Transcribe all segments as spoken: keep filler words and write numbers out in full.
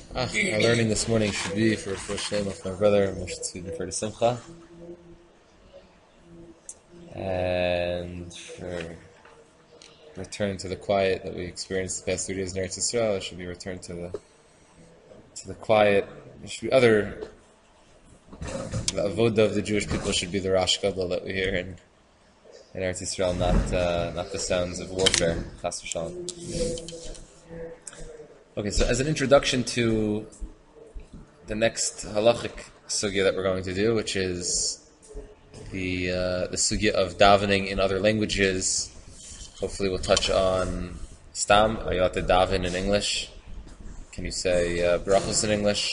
Ah, our learning this morning should be for first name of my brother, Moshe Tzvi for the Simcha, and for return to the quiet that we experienced the past three days in Eretz Yisrael. It should be return to the to the quiet. There should be other. The avoda of the Jewish people should be the Rosh Gadol that we hear in in Eretz Yisrael, not uh, not the sounds of warfare. Chas v'shalom. Okay, so as an introduction to the next halachic sugya that we're going to do, which is the uh, the sugya of davening in other languages. Hopefully we'll touch on stam, are you allowed to daven in English? Can you say uh, brachos in English?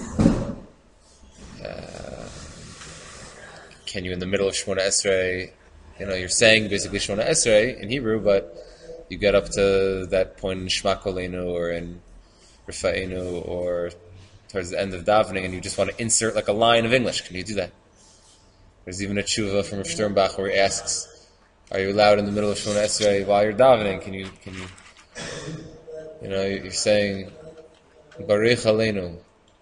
Uh, can you, in the middle of Shemona Esrei, you know, you're saying basically Shemona Esrei in Hebrew, but you get up to that point in Shema Kolenu or in Rifa'enu or towards the end of davening, and you just want to insert like a line of English. Can you do that? There's even a tshuva from Rav Sternbach where he asks, are you allowed in the middle of Shemona Esrei while you're davening? Can you, can you, you know, you're saying, Barich Aleinu.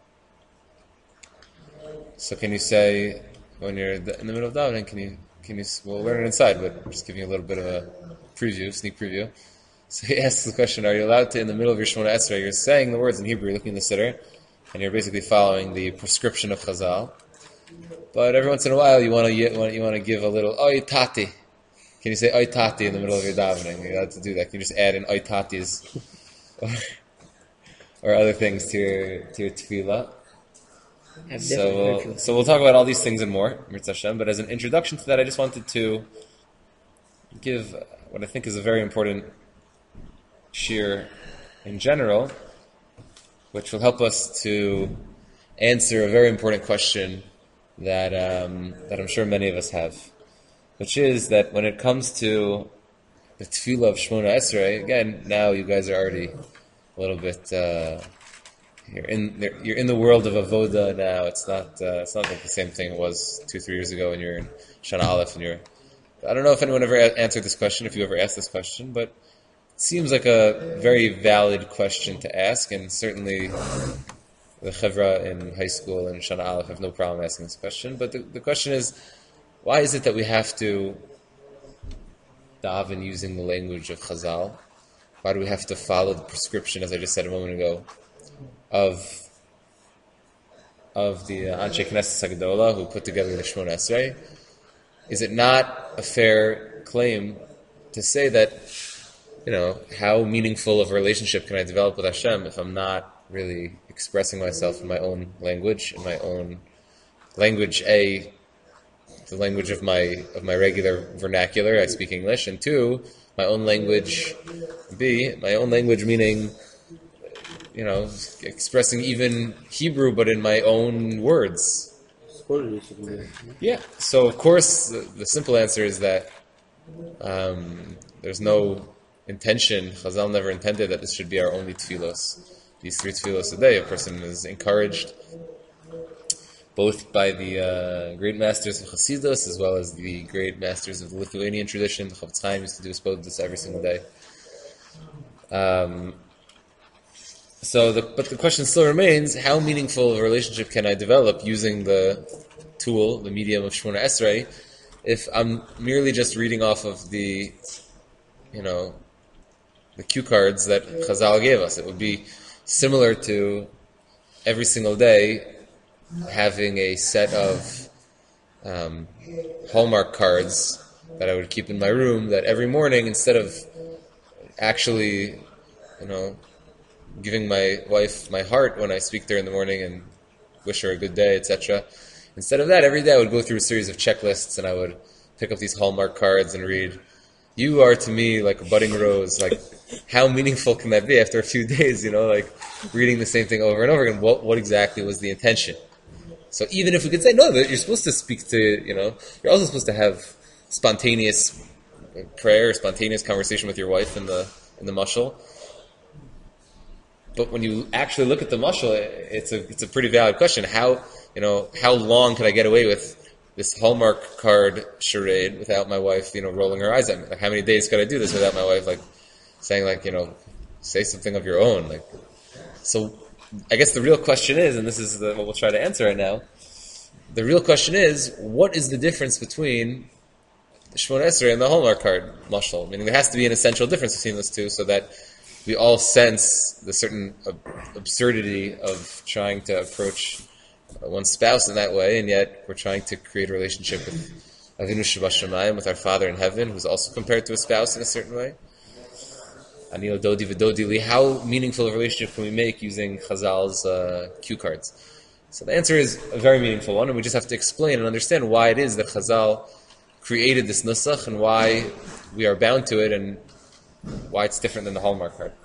So can you say, when you're in the middle of davening, can you, can you, we'll learn it inside, but I'm just giving you a little bit of a preview, sneak preview. So he asks the question, are you allowed to, in the middle of your Shemona Esrei, you're saying the words in Hebrew, you're looking at the Siddur, and you're basically following the prescription of Chazal. But every once in a while, you want to you want, you want to give a little oy tati. Can you say oy tati in the middle of your davening? You're allowed to do that. Can you just add in oy tatis or, or other things to your to your tefillah? So we'll, so we'll talk about all these things and more, Mirza Hashem. But as an introduction to that, I just wanted to give what I think is a very important shir in general, which will help us to answer a very important question that um, that I'm sure many of us have, which is that when it comes to the tefillah of Shemona Esrei, again, now you guys are already a little bit uh, you're in you're in the world of avoda now. It's not uh, it's not like the same thing it was two three years ago when you're in Shana Aleph and you're. I don't know if anyone ever answered this question, if you ever asked this question, but it seems like a very valid question to ask, and certainly the chevra in high school and Shana Aleph have no problem asking this question. But the, the question is, why is it that we have to daven using the language of Chazal? Why do we have to follow the prescription, as I just said a moment ago, of of the uh, Anshe Knesset Hagdola who put together the Shemona Esrei? Is it not a fair claim to say that, you know, how meaningful of a relationship can I develop with Hashem if I'm not really expressing myself in my own language, in my own language, A, the language of my of my regular vernacular, I speak English, and two, my own language, B, my own language meaning, you know, expressing even Hebrew but in my own words. Yeah, so of course the, the simple answer is that um, there's no intention, Chazal never intended that this should be our only tefillos. These three tefillos a day, a person is encouraged both by the uh, great masters of Chassidus as well as the great masters of the Lithuanian tradition. The Chofetz Chaim used to do spoke this every single day. Um, so, the, but the question still remains: how meaningful of a relationship can I develop using the tool, the medium of Shemona Esrei, if I'm merely just reading off of the, you know, the cue cards that Chazal gave us? It would be similar to every single day having a set of um, Hallmark cards that I would keep in my room, that every morning, instead of actually, you know, giving my wife my heart when I speak to her in the morning and wish her a good day, et cetera, instead of that, every day I would go through a series of checklists and I would pick up these Hallmark cards and read, you are to me like a budding rose. Like, how meaningful can that be after a few days, you know, like reading the same thing over and over again? What, what exactly was the intention? So even if we could say, no, that you're supposed to speak to, you know, you're also supposed to have spontaneous prayer, spontaneous conversation with your wife in the in the mashal. But when you actually look at the mashal, it's a it's a pretty valid question. How, you know, how long could I get away with this Hallmark card charade without my wife, you know, rolling her eyes at me? Like, how many days could I do this without my wife, like, saying, like, you know, say something of your own? Like, so I guess the real question is, and this is the, what we'll try to answer right now, the real question is, what is the difference between the Shemona Esrei and the Hallmark card, mashal? Meaning there has to be an essential difference between those two so that we all sense the certain ab- absurdity of trying to approach one's spouse in that way, and yet we're trying to create a relationship with Avinu Shebashamayim, with our Father in heaven, who's also compared to a spouse in a certain way. Anil Dodi V'Dodi Li. How meaningful a relationship can we make using Chazal's uh, cue cards? So the answer is a very meaningful one, and we just have to explain and understand why it is that Chazal created this nusach and why we are bound to it and why it's different than the Hallmark card.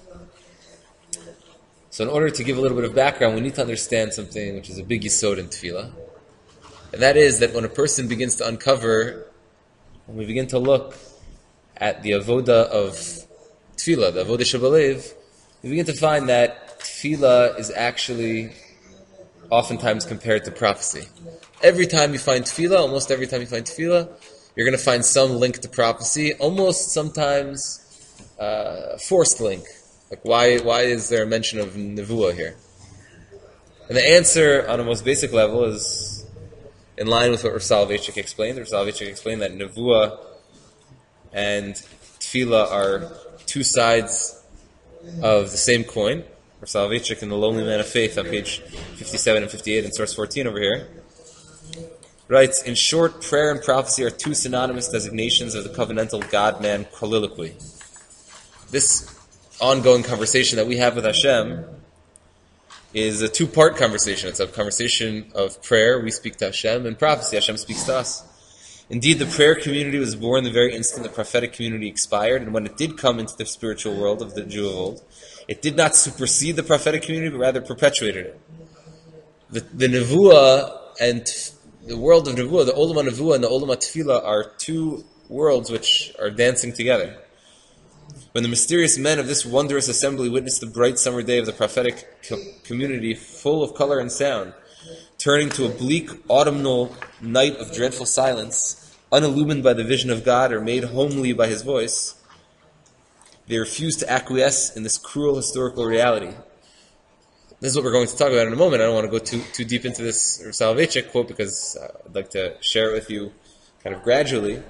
So in order to give a little bit of background, we need to understand something which is a big yisod in tefillah. And that is that when a person begins to uncover, when we begin to look at the avoda of tefillah, the avoda shebalev, we begin to find that tefillah is actually oftentimes compared to prophecy. Every time you find tefillah, almost every time you find tefillah, you're going to find some link to prophecy, almost sometimes uh, forced link. Like why why is there a mention of nevuah here? And the answer on a most basic level is in line with what Rav Soloveitchik explained. Rav Soloveitchik explained that nevuah and tefillah are two sides of the same coin. Rav Soloveitchik in The Lonely Man of Faith on page fifty-seven and fifty-eight in source fourteen over here writes, in short, prayer and prophecy are two synonymous designations of the covenantal God-man colloquy. This ongoing conversation that we have with Hashem is a two-part conversation. It's a conversation of prayer, we speak to Hashem, and prophecy, Hashem speaks to us. Indeed, the prayer community was born the very instant the prophetic community expired, and when it did come into the spiritual world of the Jew of old, it did not supersede the prophetic community, but rather perpetuated it. The, the Nevuah and the world of Nevuah, the Olam HaNevuah and the Olam HaTefillah are two worlds which are dancing together. When the mysterious men of this wondrous assembly witnessed the bright summer day of the prophetic co- community full of color and sound, turning to a bleak autumnal night of dreadful silence, unillumined by the vision of God or made homely by His voice, they refused to acquiesce in this cruel historical reality. This is what we're going to talk about in a moment. I don't want to go too too deep into this Rav Soloveitchik quote because uh, I'd like to share it with you kind of gradually.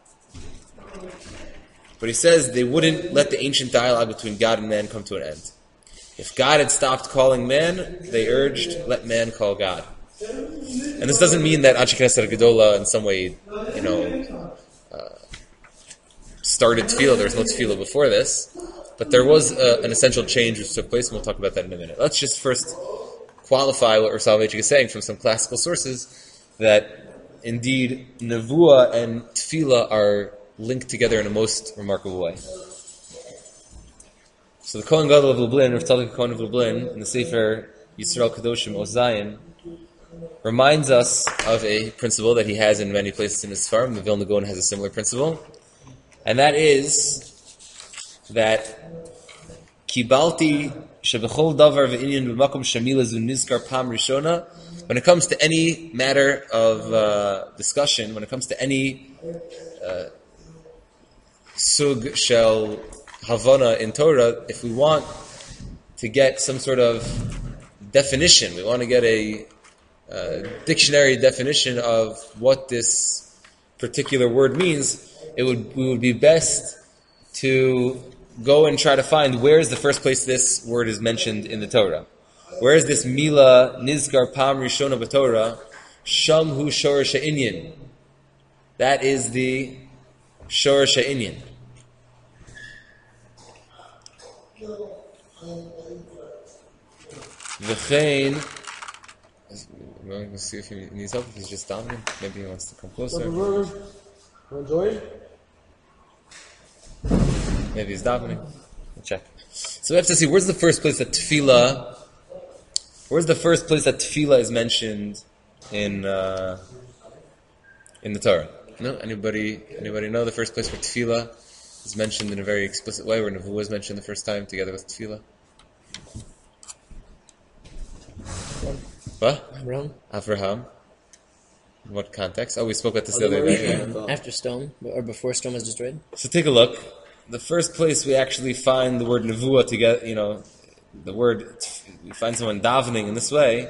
But he says they wouldn't let the ancient dialogue between God and man come to an end. If God had stopped calling man, they urged, let man call God. And this doesn't mean that Anshe Knesset Gedola in some way, you know, uh, started tefillah. There was no tefillah before this. But there was uh, an essential change which took place, and we'll talk about that in a minute. Let's just first qualify what Rav Soloveitchik is saying from some classical sources, that indeed nevuah and tefillah are linked together in a most remarkable way. So the Kohen Gadol of Lublin, Rav Tzadok Kohen of Lublin, in the Sefer Yisrael Kadoshim Ozayin, reminds us of a principle that he has in many places in his Sfarim. The Vilna Gaon has a similar principle, and that is that Kibalti Shebechol Davar Ve'inyan B'Makom Shamila Zu Nizkar Pam Rishona. When it comes to any matter of uh, discussion, when it comes to any uh, sug shel havana in Torah, if we want to get some sort of definition, we want to get a uh, dictionary definition of what this particular word means, it would we would be best to go and try to find where is the first place this word is mentioned in the Torah. Where is this Mila Nizkar Pam Rishona B'Torah? Sham Hu Shoresh Ha'inyan. That is the Shoresh Ha'inyan. V'chein. We're going to see if he needs help, if he's just dominant. Maybe he wants to come closer. Want to join? Maybe he's davening. We'll check. So we have to see, where's the first place that tefillah, where's the first place that tefillah is mentioned in uh, in the Torah? No? Anybody anybody know the first place where tefillah is mentioned in a very explicit way, where nevuah is mentioned the first time together with tefillah? What? Abraham. Avraham. In what context? Oh, we spoke about this the other day. Yeah. After stone, or before stone was destroyed. So take a look. The first place we actually find the word nevuah together, you know, the word we find someone davening in this way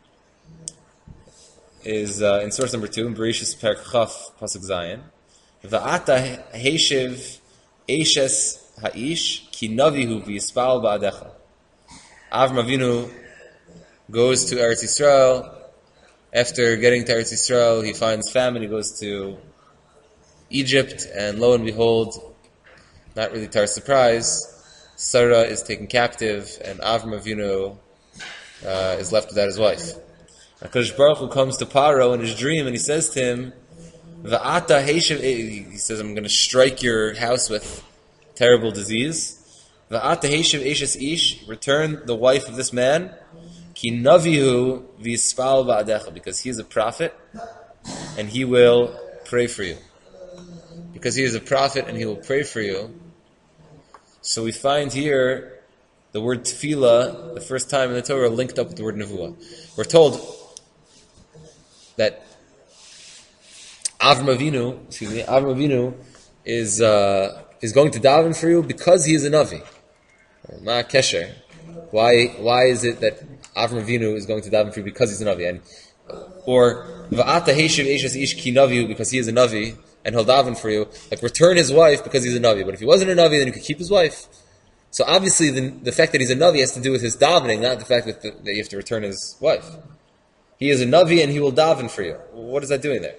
is uh, in source number two in Bereshis Perek Chaf Pasuk Zayin. Va'ata heishiv eishes ha'ish ki navihu v'yispal ba'adecha. Avram Avinu goes to Eretz Yisrael. After getting to Eretz Yisrael, he finds famine. He goes to Egypt, and lo and behold, not really to our surprise, Sarah is taken captive, and Avram Avinu uh, is left without his wife. HaKadosh Baruch Hu comes to Paro in his dream, and he says to him, "Va'ata heishiv," he says, "I'm going to strike your house with terrible disease. Va'ata heishiv eishes ish, return the wife of this man, ki navihu v'yispal ba'adecha, because he is a prophet, and he will pray for you. Because he is a prophet, and he will pray for you." So we find here the word tefillah, the first time in the Torah, linked up with the word nevuah. We're told that Avram Avinu, excuse me, Avram Avinu is uh, is going to daven for you because he is a navi. Ma kesher. Why? Why is it that Avram Avinu is going to daven for you because he's a navi? And or va'ata heishiv eishes ish ki navi, because he is a navi and he'll daven for you. Like, return his wife because he's a navi. But if he wasn't a navi, then you could keep his wife. So obviously, the, the fact that he's a navi has to do with his davening, not the fact that, the, that you have to return his wife. He is a navi and he will daven for you. What is that doing there?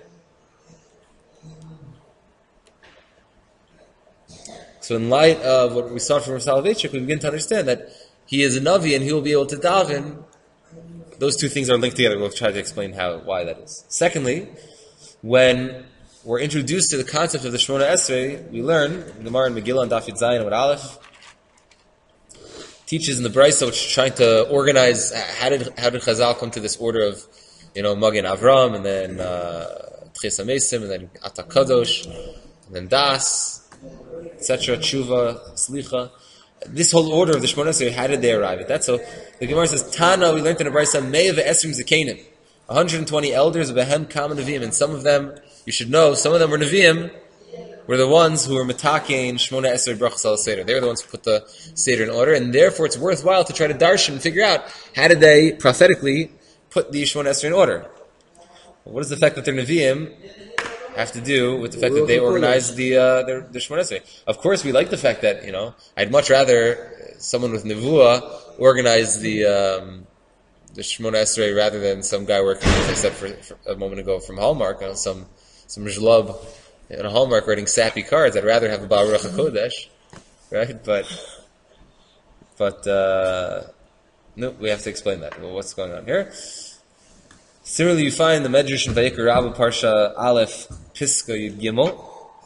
So in light of what we saw from Soloveitchik, we begin to understand that he is a navi and he will be able to daven. Those two things are linked together. We'll try to explain how why that is. Secondly, when we're introduced to the concept of the Shemona Esrei, we learn in the Gemara in Megillah and Daf Zayin and Aleph teaches in the Brisa, which is trying to organize how did how did Chazal come to this order of, you know, Magen Avram, and then Tches HaMesim, and then Ata Kadosh, and then Das, et cetera, Tshuva, Slicha. This whole order of the Shemona Esrei, how did they arrive at that? So the Gemara says, Tana, we learned in the Brisa, Mei ve'esrim Zekanim, one hundred twenty elders, Behem Kam Nevi'im, and some of them, you should know, some of them were Nevi'im, were the ones who were Metakein Shemona Esrei Brachas al Seder. They were the ones who put the Seder in order, and therefore it's worthwhile to try to darshan and figure out how did they prophetically put the Shemona Esrei in order. What does the fact that they're Nevi'im have to do with the fact that they organized the uh, their, the Shemona Esrei? Of course, we like the fact that, you know, I'd much rather someone with Nevuah organize the um, the Shemona Esrei rather than some guy working, as I said for, for a moment ago, from Hallmark, you know, some some Jlub in a Hallmark writing sappy cards. I'd rather have a Baal Ruach HaKodesh, right? But but uh, no, we have to explain that. Well, what's going on here? Similarly, you find the Medrash in Vayikra Rabbah Parsha Aleph Piska Yud Gimel.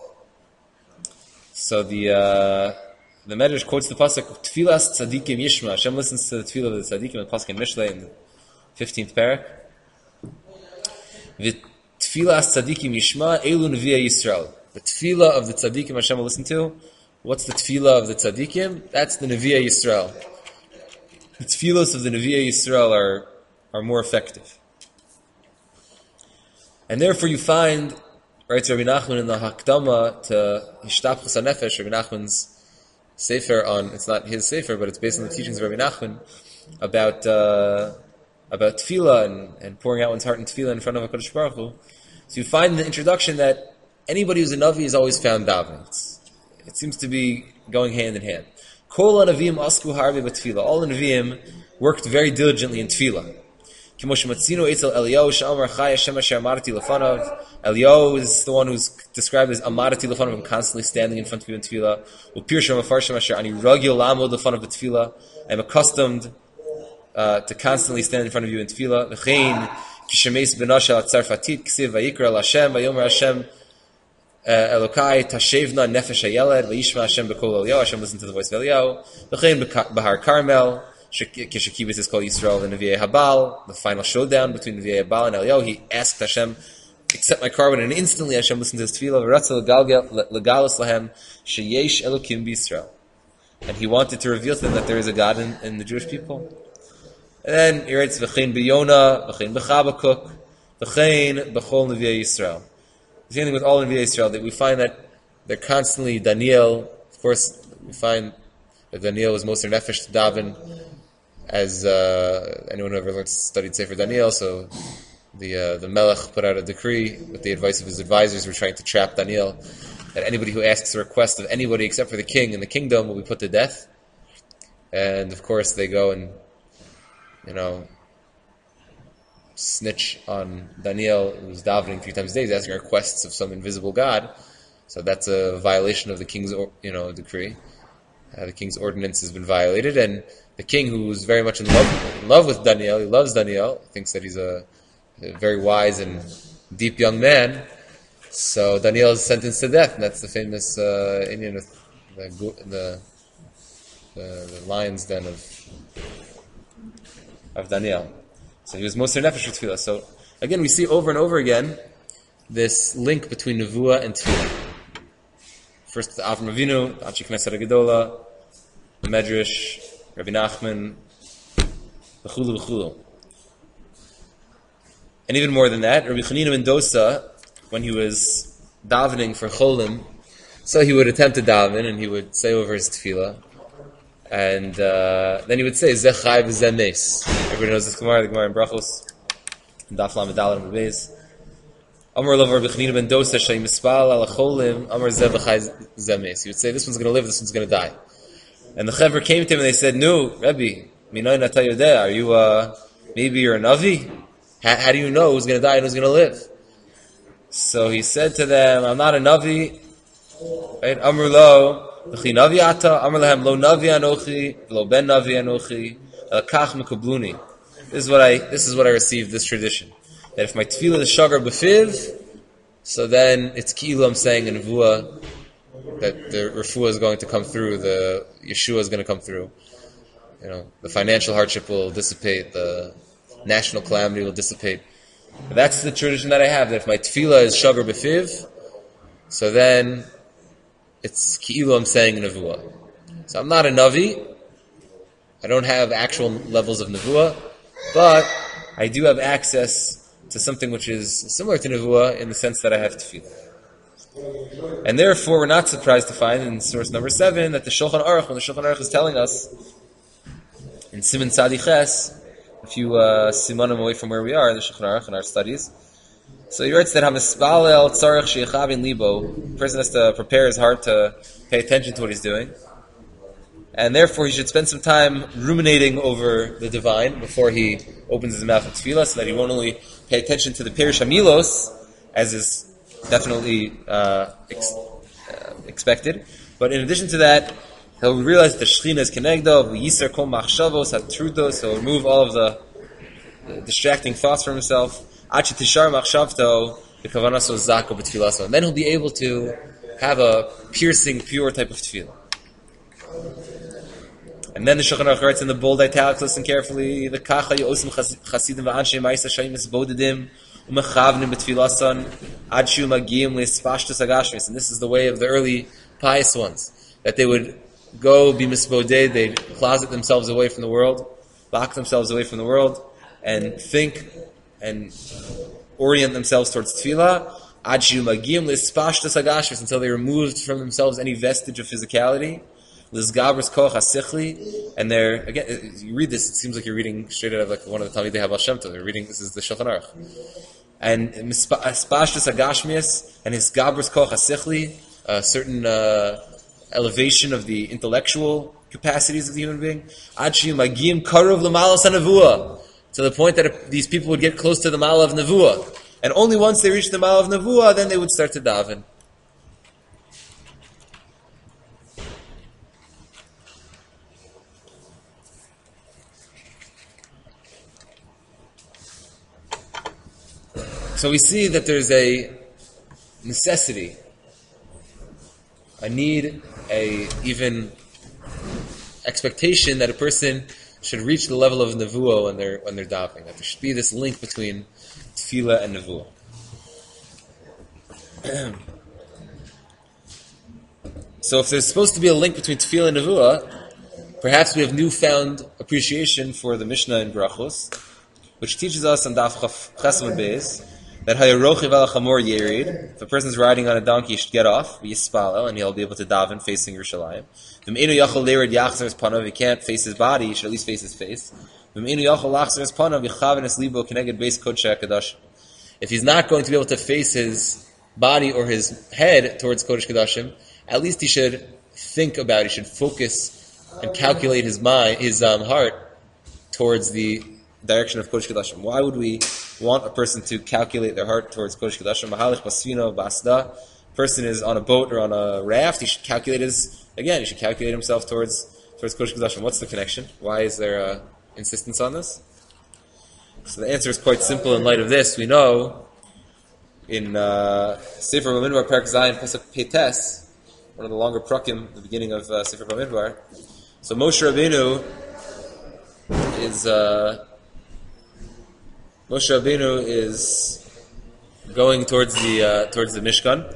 So the uh, the Medrash quotes the pasuk Tfilas Tzadikim Yishma. Hashem listens to the tefillah of the Tzadikim in Pasuk in Mishlei in the fifteenth parak. The Tfilas Tzadikim Yishma Elu Nevi'ei Yisrael. The tefillah of the Tzadikim Hashem will listen to. What's the tefillah of the Tzadikim? That's the Nevi'ei Yisrael. The tefillos of the Nevi'ei Yisrael are are more effective. And therefore you find, writes Rabbi Nachman in the Hakdama to Hishtapchus HaNefesh, Rabbi Nachman's sefer on, it's not his sefer, but it's based on the teachings of Rabbi Nachman about uh, about tefillah and, and pouring out one's heart in tefillah in front of HaKadosh Baruch Hu. So you find in the introduction that anybody who's a Navi is always found davening. It seems to be going hand in hand. Kol HaNavim asku harbe b'tefillah. All the Nevi'im worked very diligently in tefillah. Eliyahu is the one who's described as amarati lefanav, and constantly standing in front of you in tefillah. I'm accustomed uh, to constantly stand in front of you in tefillah. Elokai tashevna nefesh hayeled vayishma Hashem b'kol Eliyahu. Hashem listened to the voice of Eliyahu. V'chein Bahar Carmel. Kishakibis is called Yisrael and Nevi'ei Habal, the final showdown between Nevi'ei Habal and Eliyahu. He asked Hashem, accept my carbon, and instantly Hashem listened to his tefillah, V'ratza legalos lahem, sheyesh elokim b'Yisrael. And he wanted to reveal to them that there is a God in, in the Jewish people. And then he writes, V'chein b'Yona, V'chein b'Chabakuk, V'chein b'chol Nevi'ei Yisrael. The same thing with all Nevi'ei Yisrael, that we find that they're constantly, Daniel, of course, we find that Daniel was Moser Nefesh to daven as uh, anyone who ever learned studied Sefer Daniel, so the uh, the Melech put out a decree with the advice of his advisors who were trying to trap Daniel, that anybody who asks a request of anybody except for the king in the kingdom will be put to death. And of course they go and, you know, snitch on Daniel, who's davening three times a day, he's asking requests of some invisible God. So that's a violation of the king's, you know, decree. Uh, the king's ordinance has been violated, and the king, who's very much in love, in love with Daniel, he loves Daniel, thinks that he's a, a very wise and deep young man. So Daniel is sentenced to death, and that's the famous uh, Indian with the, the, the, the lion's den of of Daniel. So he was Moser Nefesh for Tefillah. So again, we see over and over again this link between Nevuah and Tefillah. First, the Avram Avinu, the Anshe Knesset HaGedola, the Medrash, Rabbi Nachman, v'chulu v'chulu. And even more than that, Rabbi Chanina ben Dosa, when he was davening for Cholim, so he would attempt to daven and he would say over his tefillah, and uh, then he would say Zeh Chai v'Zeh Meis. Everybody knows this Gemara, the Gemara in Brachos, in Daf Lamed Daled and Beis. Amar Lav Rabbi Chanina ben Dosa Shei Mispal Al Cholim Amar Zeh v'Chai Zeh Meis. He would say, this one's going to live, this one's going to die. And the Chevra came to him and they said, "No, Rabbi, Minayin Ata Yodeh, are you uh, maybe you're a Navi? How, how do you know who's going to die and who's going to live?" So he said to them, "I'm not a Navi." Right? Amar Lo, L'chi Navi Ata, Amar Lahem Lo Navi Anochi, Lo Ben Navi Anochi, Elakach Mekabluni. This is what I. This is what I received. This tradition that if my tefillah is shagar b'fiv, so then it's ki'ilu I'm saying in nevuah that the refuah is going to come through, the Yeshua is going to come through. You know, the financial hardship will dissipate, the national calamity will dissipate. But that's the tradition that I have, that if my tefillah is shagar b'fiv, so then it's ki'ilu I'm saying in nevuah. So I'm not a navi, I don't have actual levels of nevuah, but I do have access to something which is similar to nevuah in the sense that I have tefillah. And therefore, we're not surprised to find in source number seven that the Shulchan Aruch, when the Shulchan Aruch is telling us in Siman Tzadi Ches, a few uh, simanim away from where we are, the Shulchan Aruch in our studies, so he writes that Hamispalel Tzarech Sheichavin Libo, the person has to prepare his heart to pay attention to what he's doing, and therefore he should spend some time ruminating over the divine before he opens his mouth in tefillah, so that he won't only pay attention to the Perish Hamilos, as is definitely uh, ex- uh, expected, but in addition to that, he'll realize that the Shechina is Kenegdo, Yisar Kol Machshavos Hatrudos, he'll remove all of the, the distracting thoughts from himself, Achi Tishar Machshavto, the Kavanaso Zako B'Tfilaso, and then he'll be able to have a piercing, pure type of tefillah. And then the Shulchan Aruch writes in the bold italics, listen carefully, the Kacha Yosim Chasidim V'Anshe Ma'isa Shayim Esbodedim Umechavnim B'Tfilason Adshu Magiyim Le'Spashtus Agashmis. And this is the way of the early pious ones, that they would go be misboded, they'd closet themselves away from the world, lock themselves away from the world, and think and orient themselves towards tefillah, Adshu Magiyim Le'Spashtus Agashmis, until they removed from themselves any vestige of physicality. Lizgabras koch hasichli, and they're, again, you read this, it seems like you're reading straight out of like one of the Talmidei Habal Shem Tov. You're reading, this is the Shulchan Aruch. And Spashtus Agashmias, and his Gabras koch hasichli, a certain uh, elevation of the intellectual capacities of the human being. Achi magim karov l'malos hanavua, to the point that if these people would get close to the mal of nevuah, and only once they reach the mal of nevuah, then they would start to daven. So we see that there's a necessity, a need, a even expectation that a person should reach the level of nevuah when they're when they're davening. That there should be this link between tefillah and nevuah. So if there's supposed to be a link between tefillah and nevuah, perhaps we have newfound appreciation for the Mishnah in Brachos, which teaches us on Daf Ches Amud Beis that hayarochiv al chamor yerid. If a person's riding on a donkey, he should get off, yispalel, and he'll be able to daven facing Yerushalayim. V'meinu yachol lerid yachzer his panav. He can't face his body; he should at least face his face. V'meinu yachol lachzer his panav yichaven es libo keneged beis kodshei hakadoshim. If he's not going to be able to face his body or his head towards Kodesh Kodashim, at least he should think about, he should focus and calculate his mind, his um, heart towards the direction of Kodesh Kodashim. Why would we want a person to calculate their heart towards Kodesh Kodashim? Mahalich basvino basda. Person is on a boat or on a raft, he should calculate his, again, he should calculate himself towards towards Kodesh Kodashim. What's the connection? Why is there a insistence on this? So the answer is quite simple in light of this. We know in uh, Sefer Bamidbar, Perek Zayin, Pasuk Peites, one of the longer prakim, the beginning of uh, Sefer Bamidbar. So Moshe Rabbeinu is uh, Moshe Rabbeinu is going towards the uh, towards the Mishkan,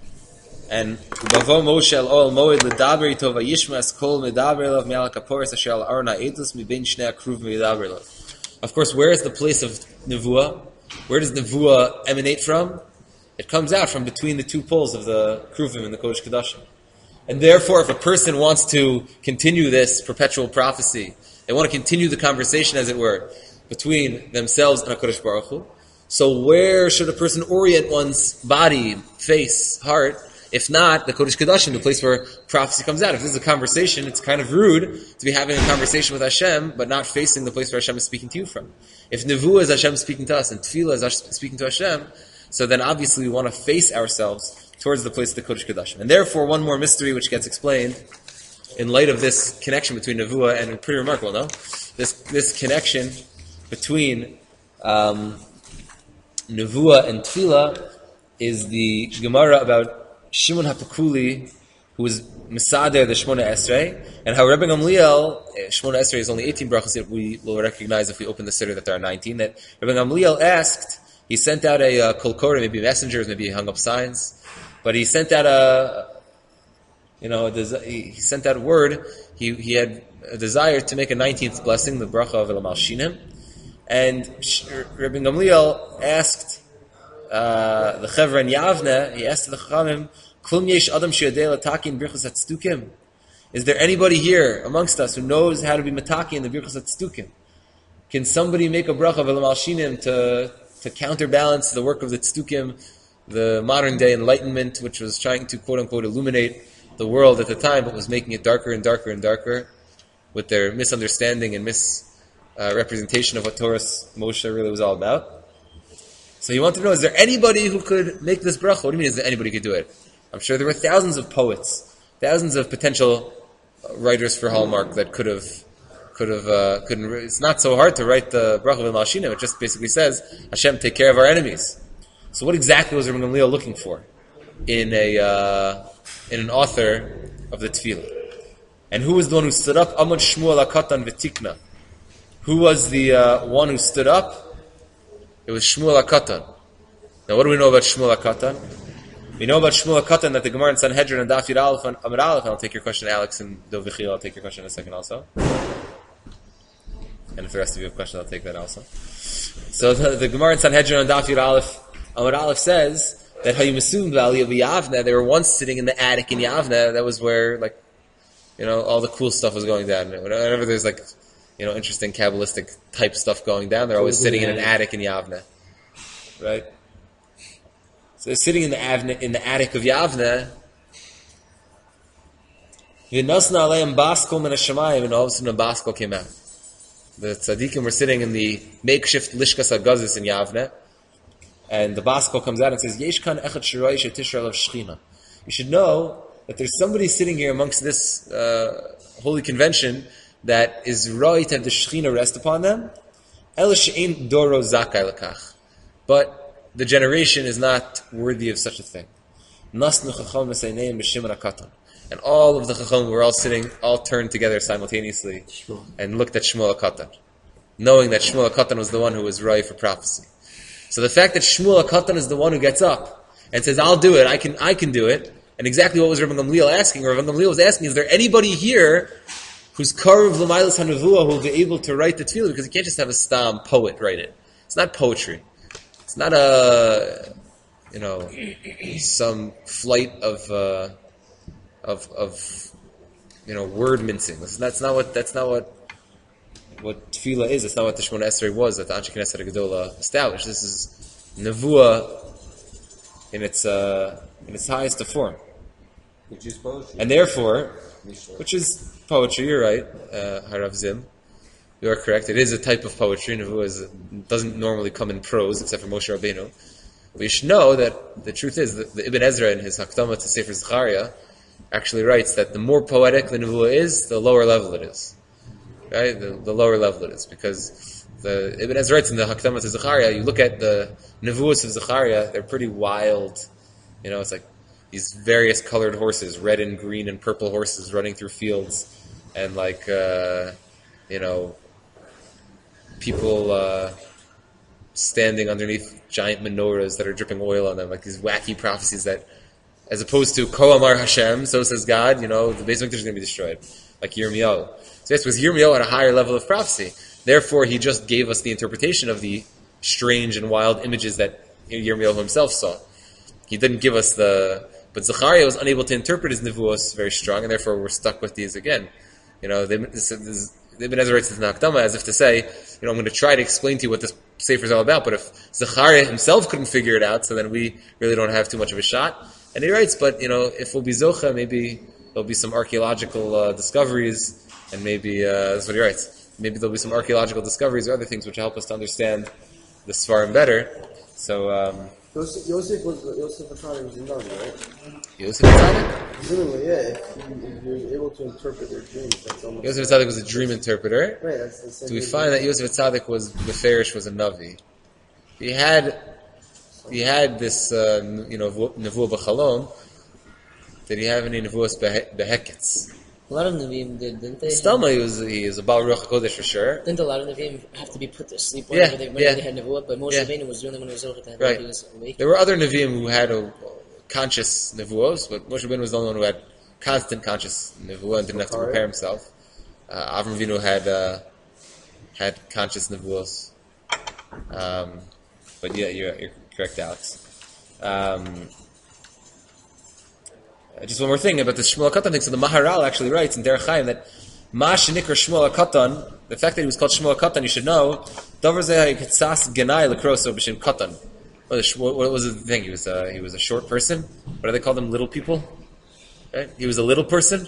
and Bavo Moshe El Ol Moed Ledaber Itov Yishmas Kol Medaber Elav Me'al Kaporis Asher Al Arna Eitus Mibein Shnei Akruv Medaber Elav. Of course, where is the place of Nevuah? Where does Nevuah emanate from? It comes out from between the two poles of the Kruvim and the Kodesh Kodashim. And therefore, if a person wants to continue this perpetual prophecy, they want to continue the conversation, as it were, between themselves and HaKadosh Baruch Hu, so where should a person orient one's body, face, heart, if not the Kodesh Kodashim, the place where prophecy comes out? If this is a conversation, it's kind of rude to be having a conversation with Hashem, but not facing the place where Hashem is speaking to you from. If Nevuah is Hashem speaking to us, and Tefillah is Hashem speaking to Hashem, so then obviously we want to face ourselves towards the place of the Kodesh Kodashim. And therefore, one more mystery which gets explained in light of this connection between Nevuah, and pretty remarkable, no? This this connection between um, Nevuah and Tefillah is the Gemara about Shimon HaPekuli, who was Mesader the Shmona Esrei, and how Rebbe Gamliel, Shmona Esrei is only eighteen brachas, we will recognize if we open the Siddur that there are nineteen, that Rebbe Gamliel asked, he sent out a uh, kol koreh, maybe messengers, maybe he hung up signs, but he sent out a, you know, a desi- he sent out a word, he he had a desire to make a nineteenth blessing, the bracha of El Malshinim, and Rebbe Gamliel asked, Uh, the Chevra in Yavne, he asked the Chachamim, Klum yesh adam sheyadei lataki in birchas hatzdukim? Is there anybody here amongst us who knows how to be mataki in the birchas hatzdukim? Can somebody make a bracha of el malshinim to to counterbalance the work of the tzdukim, the modern day enlightenment, which was trying to quote unquote illuminate the world at the time, but was making it darker and darker and darker with their misunderstanding and misrepresentation uh, of what Torah's Moshe really was all about? So he wanted to know, is there anybody who could make this bracha? What do you mean, is there anybody who could do it? I'm sure there were thousands of poets, thousands of potential writers for Hallmark that could have, could have, uh, couldn't. It's not so hard to write the bracha of Malshinim. It just basically says, Hashem, take care of our enemies. So what exactly was Rebbe Gamliel looking for in a uh, in an author of the Tefillah? And who was the one who stood up? Amad Shmuel HaKatan v'tikna. Who was the uh, one who stood up? It was Shmuel HaKatan. Now, what do we know about Shmuel HaKatan? We know about Shmuel HaKatan that the Gemara in Sanhedrin and Daf Yud Aleph and Amud Aleph, and I'll take your question, Alex, and Dov Vichil, I'll take your question in a second also. And if the rest of you have questions, I'll take that also. So the, the Gemara in Sanhedrin and Daf Yud Aleph, Amud Aleph says that Hayimusum Valley of Yavne, they were once sitting in the attic in Yavne. That was where, like, you know, all the cool stuff was going down. Whenever there's like, you know, interesting Kabbalistic type stuff going down, they're always sitting in an attic in Yavne. Right? So they're sitting in the, avne, in the attic of Yavne. V'nosna aleim baskel min hashamayim, and all of a sudden a baskel came out. The tzaddikim were sitting in the makeshift lishkas hagazis in Yavne, and the baskel comes out and says, Yesh kan echad shiroi shetishr alav shechina. You should know that there's somebody sitting here amongst this uh, holy convention that is right to have the Shekhinah rest upon them. El she'ein doro zakai lekach. But the generation is not worthy of such a thing. Nasnu chacham v'seineim b'shimon hakatan. And all of the chacham were all sitting, all turned together simultaneously and looked at Shmuel HaKatan, knowing that Shmuel HaKatan was the one who was right for prophecy. So the fact that Shmuel HaKatan is the one who gets up and says, I'll do it, I can I can do it, and exactly what was Rebbe Gamliel asking? Rebbe Gamliel was asking, is there anybody here who's karuv l'maylas hanevuah who will be able to write the tefillah? Because you can't just have a stam poet write it. It's not poetry. it's not a, you know, some flight of, uh, of, of, you know, word mincing. That's not what, that's not what, what tefillah is. It's not what the Shemona Esrei was that the Anshe Knesset Gedola established. This is nevuah in its, uh, in its highest form. Which is poetry. And therefore, which is poetry, you're right, uh, Harav Zim. You are correct. It is a type of poetry. Nevuah is, doesn't normally come in prose, except for Moshe Rabbeinu. But you should know that the truth is that the Ibn Ezra in his Hakdama to Sefer Zechariah actually writes that the more poetic the Nevuah is, the lower level it is. Right? The, the lower level it is. Because the Ibn Ezra writes in the Hakdama to Zechariah, you look at the Nevuahs of Zechariah, they're pretty wild. You know, it's like these various colored horses, red and green and purple horses running through fields, and like, uh, you know, people uh, standing underneath giant menorahs that are dripping oil on them, like these wacky prophecies that, as opposed to Ko Amar Hashem, so says God, you know, the Beis Mikdash is going to be destroyed, like Yirmiyahu. So yes, was Yirmiyahu at a higher level of prophecy. Therefore, he just gave us the interpretation of the strange and wild images that Yirmiyahu himself saw. He didn't give us the... But Zechariah was unable to interpret his nevuos very strong, and therefore we're stuck with these again. You know, they, this, this, Ibn Ezra writes in the Hakdama as if to say, you know, I'm going to try to explain to you what this Sefer is all about, but if Zechariah himself couldn't figure it out, so then we really don't have too much of a shot. And he writes, but, you know, if we'll be Zocha, maybe there'll be some archaeological uh, discoveries, and maybe, uh, that's what he writes, maybe there'll be some archaeological discoveries or other things which will help us to understand the Svarim better. So, um... Yosef, Yosef was Yosef Atzadik was in Navi, right? Yosef Atzadik? Presumably, yeah. If, you, if you're able to interpret their dreams, that's almost. Yosef Atzadik was a dream interpreter. Right. That's the same. So we find that Yosef Atzadik was Beferish was a Navi. He had, he had this, uh, you know, Nevuah B'Chalom. Did he have any Nevuahs Beheketz? A lot of Nevi'im did, didn't they? Stelma, he was, he is a Baal Ruach HaKodesh for sure. Didn't a lot of Nevi'im have to be put to sleep Yeah, whenever they, whenever yeah. they had Nevuah? But Moshe Yeah. Rabbeinu was the only one who was over to Right. he was awake. There were other Nevi'im who had a conscious Nevuos, but Moshe Rabbeinu was the only one who had constant conscious Nevuah and didn't have to prepare himself. Uh, Avram Avinu had uh, had conscious Nevuos. Um, but yeah, you're, you're correct, Alex. Um, just one more thing about the Shmuel HaKatan thing. So the Maharal actually writes in Derech Chaim that Ma shenikra Shmuel HaKatan, the fact that he was called Shmuel HaKatan, you should know, Davar zeh ha'yitzas genai lekroso b'shem Katan. What was the thing? He was a, he was a short person. What do they call them? Little people? Right? He was a little person.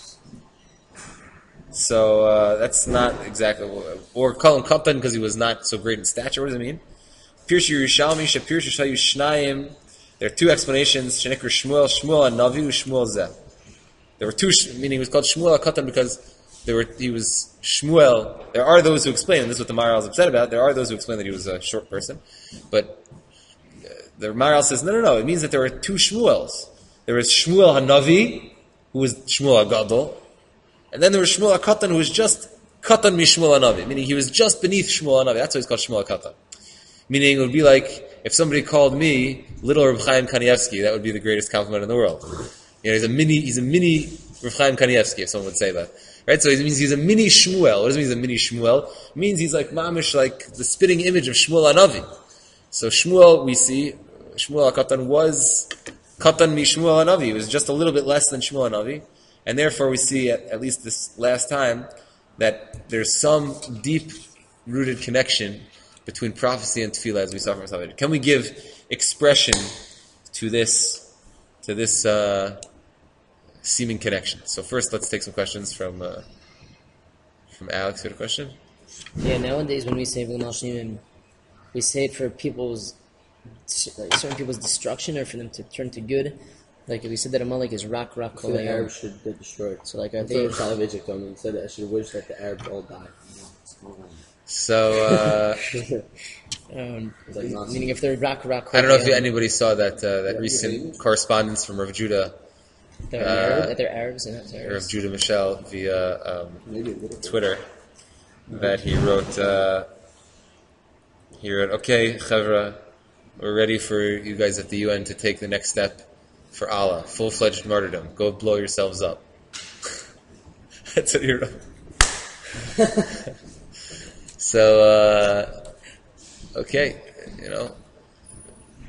So uh, that's not exactly, or call him Katan because he was not so great in stature. What does it mean? Pirshu Yerushalmi shepirshu shayu shnayim. There are two explanations. Shenikra Shmuel, Shmuel Hanavi, Shmuel Zeh. There were two, meaning he was called Shmuel HaKatan because there were he was Shmuel. There are those who explain, and this is what the Maharal is upset about. There are those who explain that he was a short person, but the Maharal says no, no, no. It means that there were two Shmuels. There was Shmuel Hanavi, who was Shmuel HaGadol, and then there was Shmuel HaKatan, who was just Katan mi Shmuel Hanavi, meaning he was just beneath Shmuel Hanavi. That's why he's called Shmuel HaKatan. Meaning it would be like if somebody called me Little Reb Chaim Kanievsky, that would be the greatest compliment in the world. You know, he's a mini, he's a mini Reb Chaim Kanievsky, if someone would say that. Right? So it means he's a mini Shmuel. What does it mean he's a mini Shmuel? It means he's like mamish, like the spitting image of Shmuel Hanavi. So Shmuel, we see, Shmuel HaKatan was Katan mi Shmuel Hanavi. He was just a little bit less than Shmuel Hanavi. And therefore we see, at, at least this last time, that there's some deep-rooted connection between prophecy and tefillah, as we saw from Salvador. Can we give expression to this, to this uh, seeming connection? So first, let's take some questions from uh, from Alex. You had a question? Yeah, nowadays when we say V'Gamal Shneimim, we say it for people's, like certain people's destruction or for them to turn to good. Like we said that Amalek is rock, rock, So the Arabs should get destroyed. So like are They they? Salavijic on them said that I should wish that the Arabs all die. So, uh, Um, like nonsense. meaning if they're rock, rock, I don't know if anybody saw that uh, that recent correspondence from Rav Judah, they're, uh, Arab, that they're Arabs and not Rav terrorists. Judah Michel via um, Maybe a little bit. Twitter, that he wrote, uh, he wrote, okay, Chevra, we're ready for you guys at the U N to take the next step for Allah, full-fledged martyrdom. Go blow yourselves up. That's what he wrote. So, uh, okay, you know,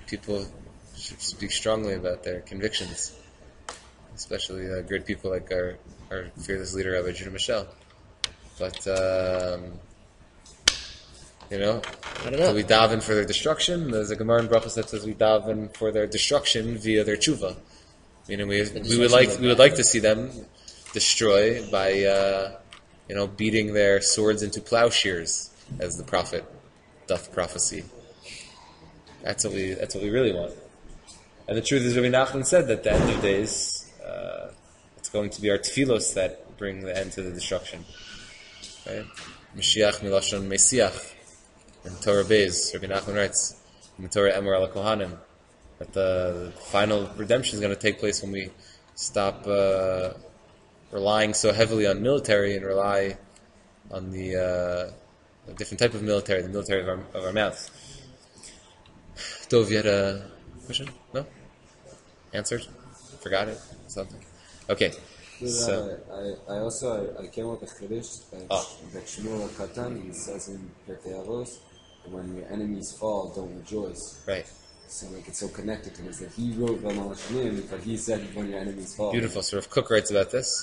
people should speak strongly about their convictions, especially uh, great people like our, our fearless leader, Rabbi Judah Michel. But, um, you know, I don't know. so we daven for their destruction. There's a Gemara in Brachos that says we daven for their destruction via their tshuva. Meaning we we would like we would like to see them destroy by uh, you know beating their swords into plowshares, as the prophet doth prophesy. That's what we that's what we really want. And the truth is, Rabbi Nachman said that at the end of days, uh, it's going to be our tefillos that bring the end to the destruction. Right? Mashiach milashon Mesiach. In Torah Beis, Rabbi Nachman writes in the Torah Emor al Kohanim that the final redemption is going to take place when we stop uh, relying so heavily on military and rely on the uh, a different type of military, the military of our, of our mouths. Dov, you had a question? No? Answered? Forgot it? Something? Okay. So, I, I also I, I came up with Chiddush that, oh. that Shmuel Katan, he says in Pirkei Avos, when your enemies fall, don't rejoice. Right. So like it's so connected to this that he wrote Valmal Shnim, but he said when your enemies fall. Beautiful. So Rav Kook writes about this.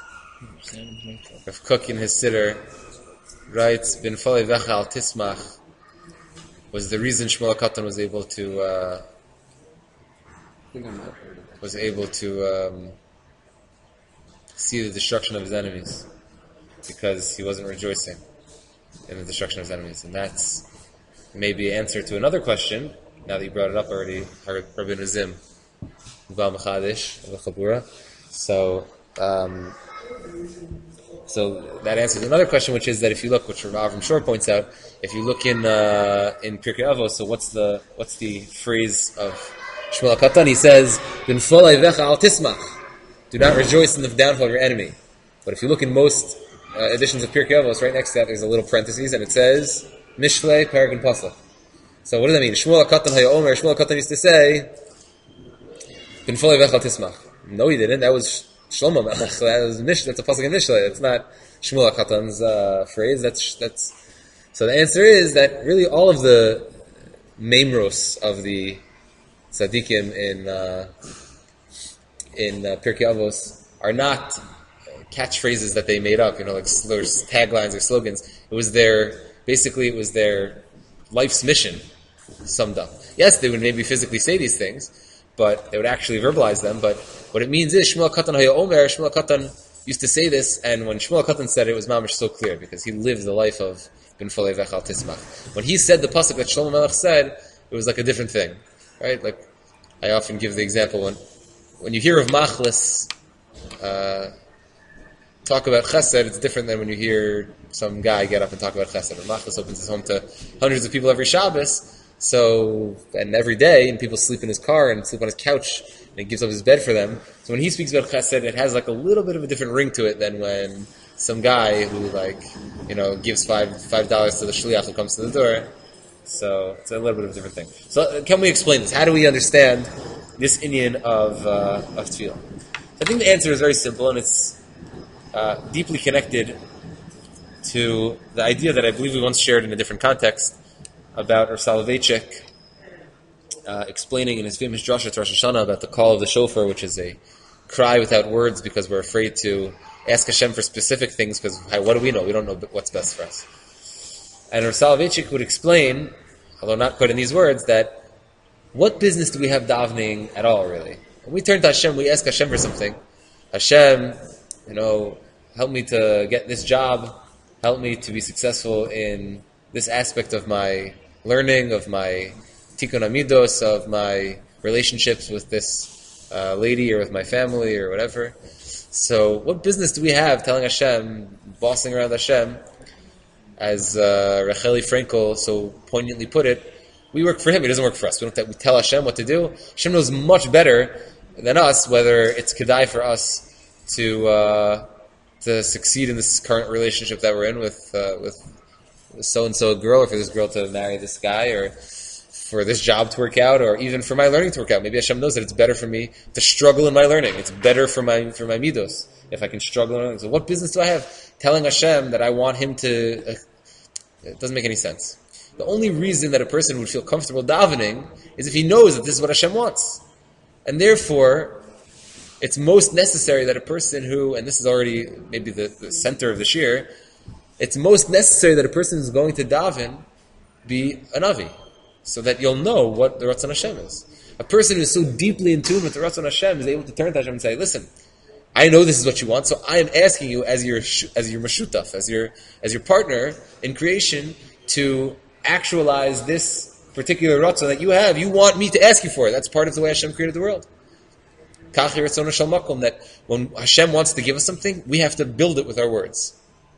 Rav Kook in his Siddur writes, "Bin Folei Vecha al Tismach" was the reason Shmuel Katan was able to uh, I think I might have heard of that. was able to um, see the destruction of his enemies because he wasn't rejoicing in the destruction of his enemies, and that's maybe an answer to another question. Now that you brought it up already, Rabbi Nazim, Ubal Mechadish, of the Chabura. So, um, so that answers another question, which is that if you look, which Rav Avram Shor points out, if you look in uh, in Pirkei Avos, so what's the what's the phrase of Shmuel Katan? He says, "Bin folei vecha al tismach." Do not rejoice in the downfall of your enemy. But if you look in most uh, editions of Pirkei Avos, right next to that there's a little parentheses, and it says Mishlei Parag Pasach. So what does that mean? Shmuel Katan Hayomer. Shmuel Katan used to say, "Bin folei vecha al tismach." No, he didn't. That was Shlomo Melech. So that was Mish. That's a pasuk in Mishlei. It's not Shmuel Katan's uh, phrase. That's that's. So the answer is that really all of the memros of the tzaddikim in uh, in uh, Pirkei Avos are not catchphrases that they made up. You know, like slurs, taglines or slogans. It was their basically it was their life's mission summed up. Yes, they would maybe physically say these things, but they would actually verbalize them. But what it means is Shmuel Katan Haya Omer. Shmuel Katan used to say this, and when Shmuel Katan said it, it was mamish so clear because he lived the life of Ben Folei Vech Al Tismach. When he said the pasuk that Shlomo Melech said, it was like a different thing, right? Like I often give the example when when you hear of Machlis uh, talk about Chesed, it's different than when you hear some guy get up and talk about Chesed. When Machlis opens his home to hundreds of people every Shabbos. So, and every day, and people sleep in his car and sleep on his couch, and he gives up his bed for them. So when he speaks about chesed, it has like a little bit of a different ring to it than when some guy who like, you know, gives five five dollars to the shliach who comes to the door. So it's a little bit of a different thing. So uh, can we explain this? How do we understand this inyan of uh, of tefillah? I think the answer is very simple, and it's uh, deeply connected to the idea that I believe we once shared in a different context about Rav Soloveitchik uh, explaining in his famous drasha to Rosh Hashanah about the call of the shofar, which is a cry without words because we're afraid to ask Hashem for specific things because what do we know? We don't know what's best for us. And Rav Soloveitchik would explain, although not quite in these words, that what business do we have davening at all, really? When we turn to Hashem, we ask Hashem for something. Hashem, you know, help me to get this job, help me to be successful in this aspect of my learning, of my tikkun amidos, of my relationships with this uh, lady or with my family or whatever. So what business do we have telling Hashem, bossing around Hashem, as uh, Racheli Frankel so poignantly put it, we work for Him, He doesn't work for us. We don't t- we tell Hashem what to do. Hashem knows much better than us whether it's kedai for us to uh, to succeed in this current relationship that we're in with uh, with so-and-so girl, or for this girl to marry this guy, or for this job to work out, or even for my learning to work out. Maybe Hashem knows that it's better for me to struggle in my learning. It's better for my for my midos if I can struggle in learning. So what business do I have telling Hashem that I want Him to... Uh, it doesn't make any sense. The only reason that a person would feel comfortable davening is if he knows that this is what Hashem wants. And therefore, it's most necessary that a person who, and this is already maybe the, the center of the shir, it's most necessary that a person who's going to daven be a Navi, so that you'll know what the Ratzon Hashem is. A person who is so deeply in tune with the Ratzon Hashem is able to turn to Hashem and say, listen, I know this is what you want, so I am asking you as your as your mashutaf, as your as your partner in creation, to actualize this particular ratzon that you have. You want me to ask you for it. That's part of the way Hashem created the world. That when Hashem wants to give us something, we have to build it with our words.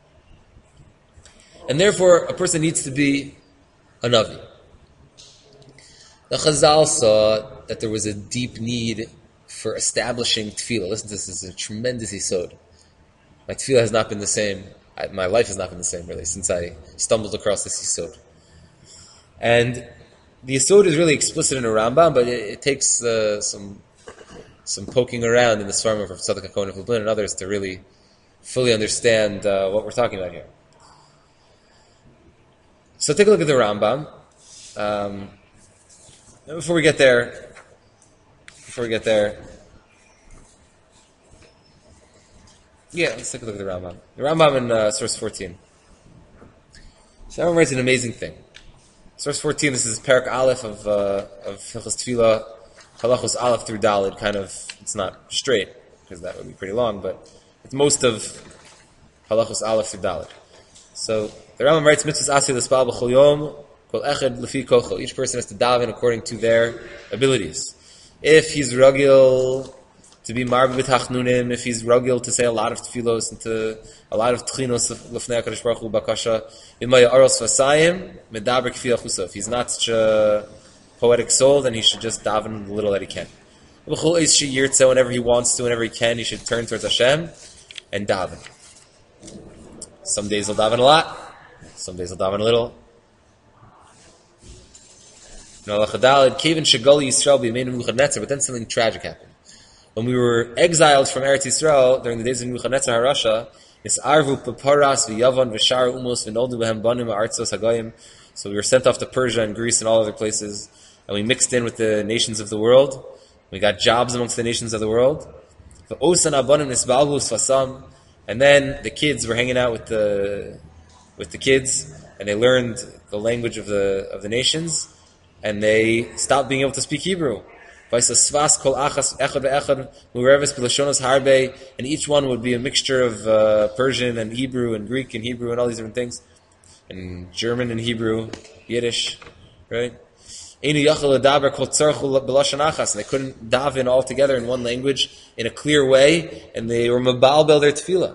And therefore, a person needs to be a Navi. The Chazal saw that there was a deep need for establishing tefillah. Listen to this, this is a tremendous yisod. My tefillah has not been the same. I, my life has not been the same, really, since I stumbled across this yisod. And the yisod is really explicit in a Rambam, but it, it takes uh, some some poking around in the Svarim of Tzadok HaKohen of Lublin and others to really fully understand uh, what we're talking about here. So take a look at the Rambam. Um, before we get there, Before we get there, yeah, let's take a look at the Rambam. The Rambam in uh, source fourteen. So Rambam writes an amazing thing. Source fourteen. This is Parak Aleph of uh, of Hilchos Tefillah, Halachos Aleph through Daled. Kind of, it's not straight because that would be pretty long, but it's most of Halachos Aleph through Daled. So the Rambam writes, Mitzvahs Asi l'spal b'chol yom, kol echad lefi kocho. Each person has to daven according to their abilities. If he's rugil to be marbi b'tachnunim, if he's rugil to say a lot of tefillos and to a lot of tchinos l'fnei HaKadosh Baruch Hu bakasha, imaya aros vasayim medaber k'fi achusa. If he's not such a poetic soul, then he should just daven the little that he can. B'chol eis she'yirtze, whenever he wants to, whenever he can, he should turn towards Hashem and daven. Some days he'll daven a lot, some days he'll daven a little. But then something tragic happened. When we were exiled from Eretz Yisrael during the days of Nebuchadnezzar HaRasha, so we were sent off to Persia and Greece and all other places, and we mixed in with the nations of the world. We got jobs amongst the nations of the world. And then the kids were hanging out with the with the kids, and they learned the language of the of the nations. And they stopped being able to speak Hebrew. And each one would be a mixture of uh, Persian and Hebrew and Greek and Hebrew and all these different things. And German and Hebrew, Yiddish, right? And they couldn't daven all together in one language in a clear way, and they were mabalbel their tefillah.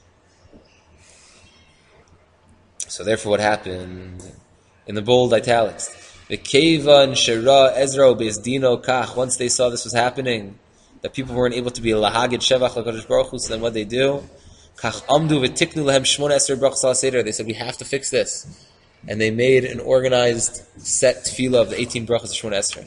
So therefore what happened? In the bold italics, the Kevan, Shera, Ezra, Bezdino, Kach, once they saw this was happening, that people weren't able to be Lahagid, Shevach, LaKadosh Baruch Hu, so then what they do? Kach Amdu, V'tiknu Lehem, Shmona Esher, Baruch Sal Seder. They said, we have to fix this. And they made an organized set tefillah of the eighteen brachos of Shmona Esrei.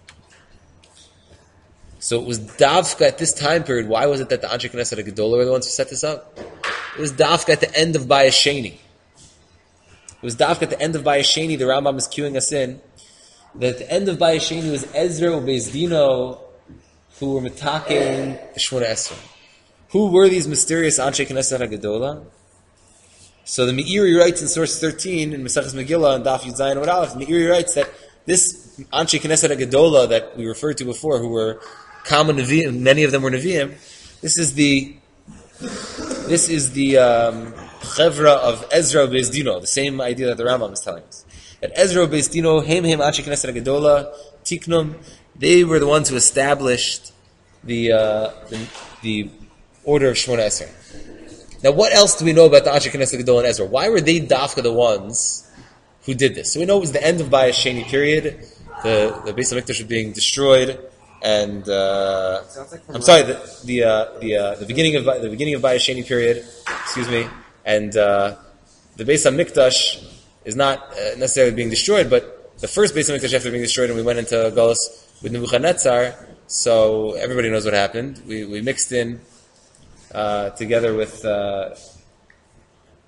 So it was Davka at this time period. Why was it that the Anshe Knesset HaGedolah were the ones who set this up? It was Davka at the end of Bayis Sheni. It was Davka at the end of Bayis Sheni. The Rambam is cueing us in that at the end of Bayis Sheni was Ezra or Bezdino who were mitaking the Shmona Esrei. Who were these mysterious Anshe Knesset HaGedolah? So the Meiri writes in source thirteen in Maseches Megillah and Daf Yud Zayin Amud Aleph. Meiri writes that this Anshe Knesset HaGedolah that we referred to before, who were common Nevi'im, many of them were Nevi'im. This is the this is the um, Chevra of Ezra Bezdino, the same idea that the Rambam is telling us. That Ezra Bezdino, Hem Hem Anshe Knesset HaGedolah, Tiknum, they were the ones who established the uh, the, the order of Shmona Esrei. Now, what else do we know about the Anshe Knesset HaGedolah and Ezra? Why were they dafka the ones who did this? So we know it was the end of Bayis Sheni period. The the Beis HaMikdash was being destroyed, and uh, like I'm sorry, the the uh, the, uh, the beginning of the beginning of Bayis Sheni period. Excuse me, and uh, the Beis HaMikdash is not uh, necessarily being destroyed, but the first Beis HaMikdash after being destroyed, and we went into Galus with Nebuchadnezzar. So everybody knows what happened. We we mixed in. Uh, together with uh,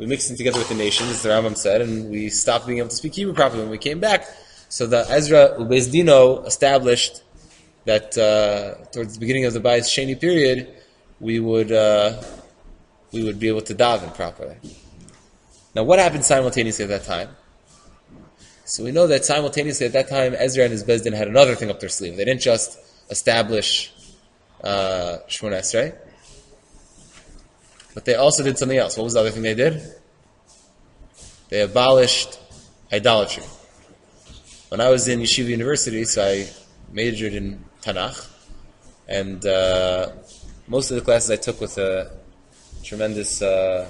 we mixed in together with the nations, as the Rambam said, and we stopped being able to speak Hebrew properly when we came back. So the Ezra Ubeis Dino established that uh, towards the beginning of the Bayis Sheni period, we would uh, we would be able to daven properly. Now, what happened simultaneously at that time? So we know that simultaneously at that time, Ezra and his Beis Din had another thing up their sleeve. They didn't just establish uh, Shemona Esrei, but they also did something else. What was the other thing they did? They abolished idolatry. When I was in Yeshiva University, so I majored in Tanakh, and uh, most of the classes I took with a tremendous uh,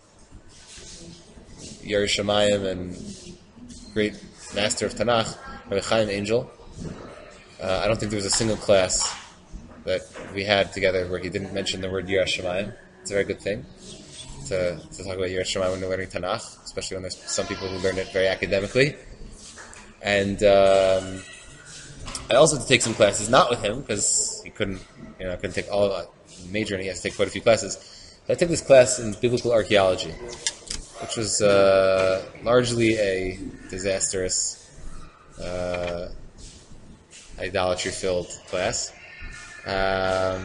Yerei Shamayim and great master of Tanakh, Rabbi Chaim Angel. Uh, I don't think there was a single class that we had together where he didn't mention the word Yerei Shamayim. It's a very good thing to, to talk about Yerei Shamayim when you're learning Tanakh, especially when there's some people who learn it very academically. And um, I also had to take some classes, not with him, because he couldn't, you know, couldn't take all of it, major, and he has to take quite a few classes. So I took this class in biblical archaeology, which was uh, largely a disastrous, uh, idolatry-filled class. Um,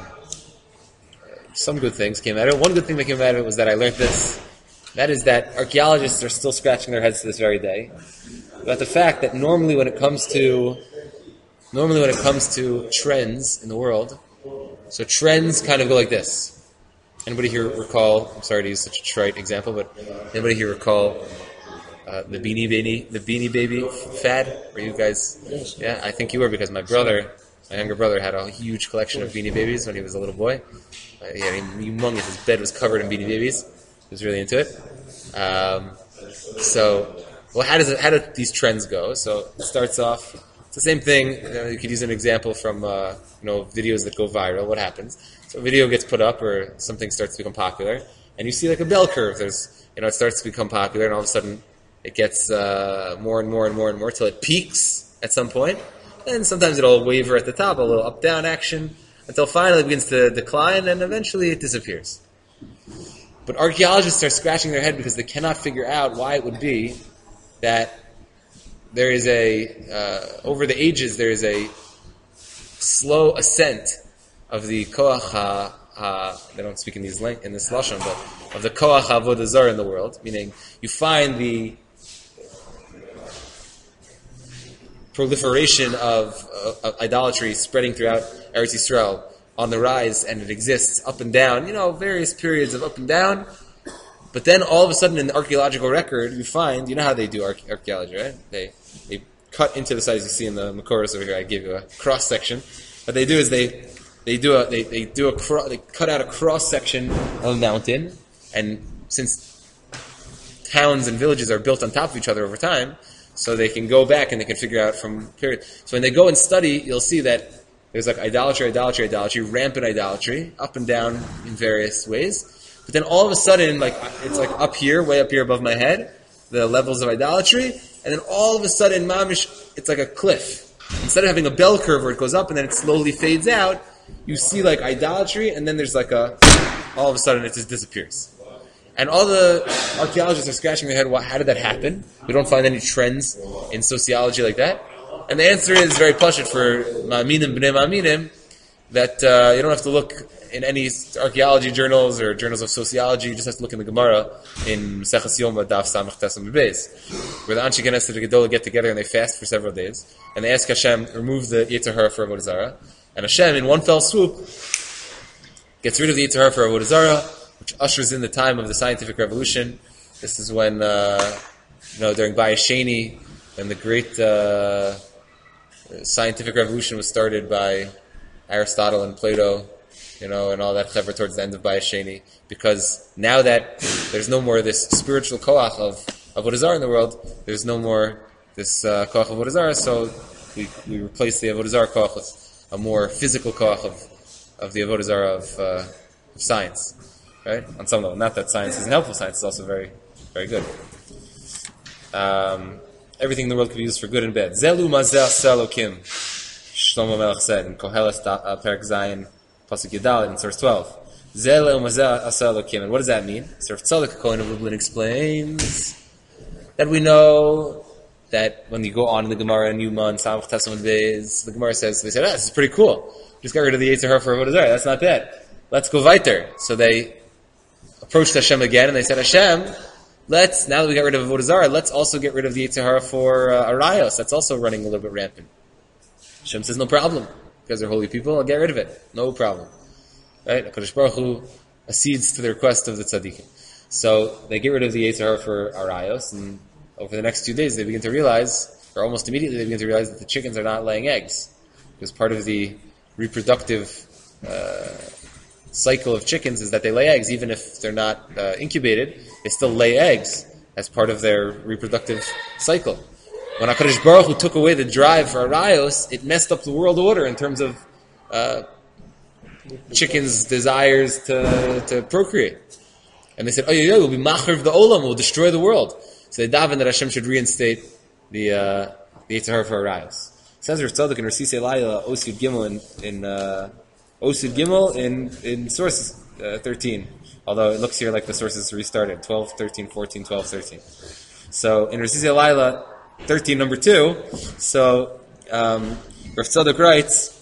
some good things came out of it. One good thing that came out of it was that I learned this. That is that archaeologists are still scratching their heads to this very day about the fact that normally when it comes to normally when it comes to trends in the world, so trends kind of go like this. Anybody here recall? I'm sorry to use such a trite example, but anybody here recall uh, the Beanie Baby, the Beanie Baby fad? Were you guys? Yes. Yeah, I think you were, because my brother, my younger brother, had a huge collection of Beanie Babies when he was a little boy. Uh, he had humongous. His bed was covered in Beanie Babies. He was really into it. Um, so, well, how does it, how do these trends go? So it starts off. It's the same thing. You know, you could use an example from uh, you know videos that go viral. What happens? So a video gets put up, or something starts to become popular, and you see like a bell curve. There's, you know, it starts to become popular, and all of a sudden it gets uh, more and more and more and more till it peaks at some point. And sometimes it'll waver at the top, a little up-down action, until finally it begins to decline, and eventually it disappears. But archaeologists are scratching their head because they cannot figure out why it would be that there is a, uh, over the ages, there is a slow ascent of the koach ha, ha, they don't speak in these in this lashon, but of the koach avodah zarah in the world, meaning you find the proliferation of, uh, of idolatry spreading throughout Eretz Yisrael on the rise, and it exists up and down, you know, various periods of up and down. But then all of a sudden in the archaeological record, you find, you know how they do arche- archaeology, right? They they cut into the size you see in the Makoros over here. I gave you a cross section. What they do is they they do a they, they do a cro- they cut out a cross section of a mountain, and since towns and villages are built on top of each other over time, so they can go back and they can figure out from period. So when they go and study, you'll see that there's like idolatry, idolatry, idolatry, rampant idolatry, up and down in various ways. But then all of a sudden, like it's like up here, way up here above my head, the levels of idolatry, and then all of a sudden, mamish, it's like a cliff. Instead of having a bell curve where it goes up and then it slowly fades out, you see like idolatry, and then there's like a, all of a sudden it just disappears. And all the archaeologists are scratching their head, well, how did that happen? We don't find any trends in sociology like that. And the answer is very pashut for ma'aminim b'nei ma'aminim, that uh, you don't have to look in any archaeology journals or journals of sociology. You just have to look in the Gemara in Maseches Yoma Daf Samach Tesam Beis, where the Anshe Knesset and the Gedolah get together and they fast for several days, and they ask Hashem remove the Yetzer Hara for Avodah Zarah, and Hashem in one fell swoop gets rid of the Yetzer Hara for Avodah Zarah, which ushers in the time of the scientific revolution. This is when uh, you know during Bayis Sheni, when the great uh, scientific revolution was started by Aristotle and Plato, you know, and all that clever towards the end of Bayis Sheni, because now that there's no more this spiritual koach of Avodah Zarah in the world, there's no more this uh, koach of Avodah Zarah, so we, we replace the Avodah Zarah koach with a more physical koach of, of the Avodah Zarah of, uh, of science, right? On some level, not that science isn't helpful, science is also very, very good. Um, everything in the world can be used for good and bad. Zelu mazeh selokim, Shlomo Melech said in Koheles uh, Perek Zayin, Pasuk Yudalid in source twelve. Zela u'mazeh asa Elokim. And what does that mean? So Rav Tzadok Kohen of Lublin explains that we know that when you go on in the Gemara in Yuma and Samach Tesam Beis, the Gemara says, they said, ah, this is pretty cool. Just got rid of the Yetzer Hara for Avodah Zarah. That's not bad. Let's go weiter. So they approached Hashem again and they said, Hashem, let's, now that we got rid of Avodah Zarah, let's also get rid of the Yetzer Hara for uh, Arayos. That's also running a little bit rampant. Hashem says, no problem. Because they're holy people, I'll get rid of it. No problem. Right? HaKadosh Baruch Hu accedes to the request of the tzaddikim. So they get rid of the Yetzer Hara for Arayos, and over the next two days they begin to realize, or almost immediately they begin to realize that the chickens are not laying eggs. Because part of the reproductive uh, cycle of chickens is that they lay eggs, even if they're not uh, incubated, they still lay eggs as part of their reproductive cycle. When HaKadosh Baruch Hu took away the drive for Arayos, it messed up the world order in terms of uh, chickens' desires to, to procreate. And they said, oh yeah, yeah, we'll be machriv the olam, we'll destroy the world. So they daven that Hashem should reinstate the uh, the Yetzer Hara for Arayos. Says Rav Tzadok in Rasisei Laila, Osud Gimel in, in uh, Osud Gimel in, in source uh, thirteen. Although it looks here like the sources restarted, twelve, thirteen, fourteen, twelve, thirteen. So in Rasisei Laila, thirteen, number two, so um, Rav Tzadok writes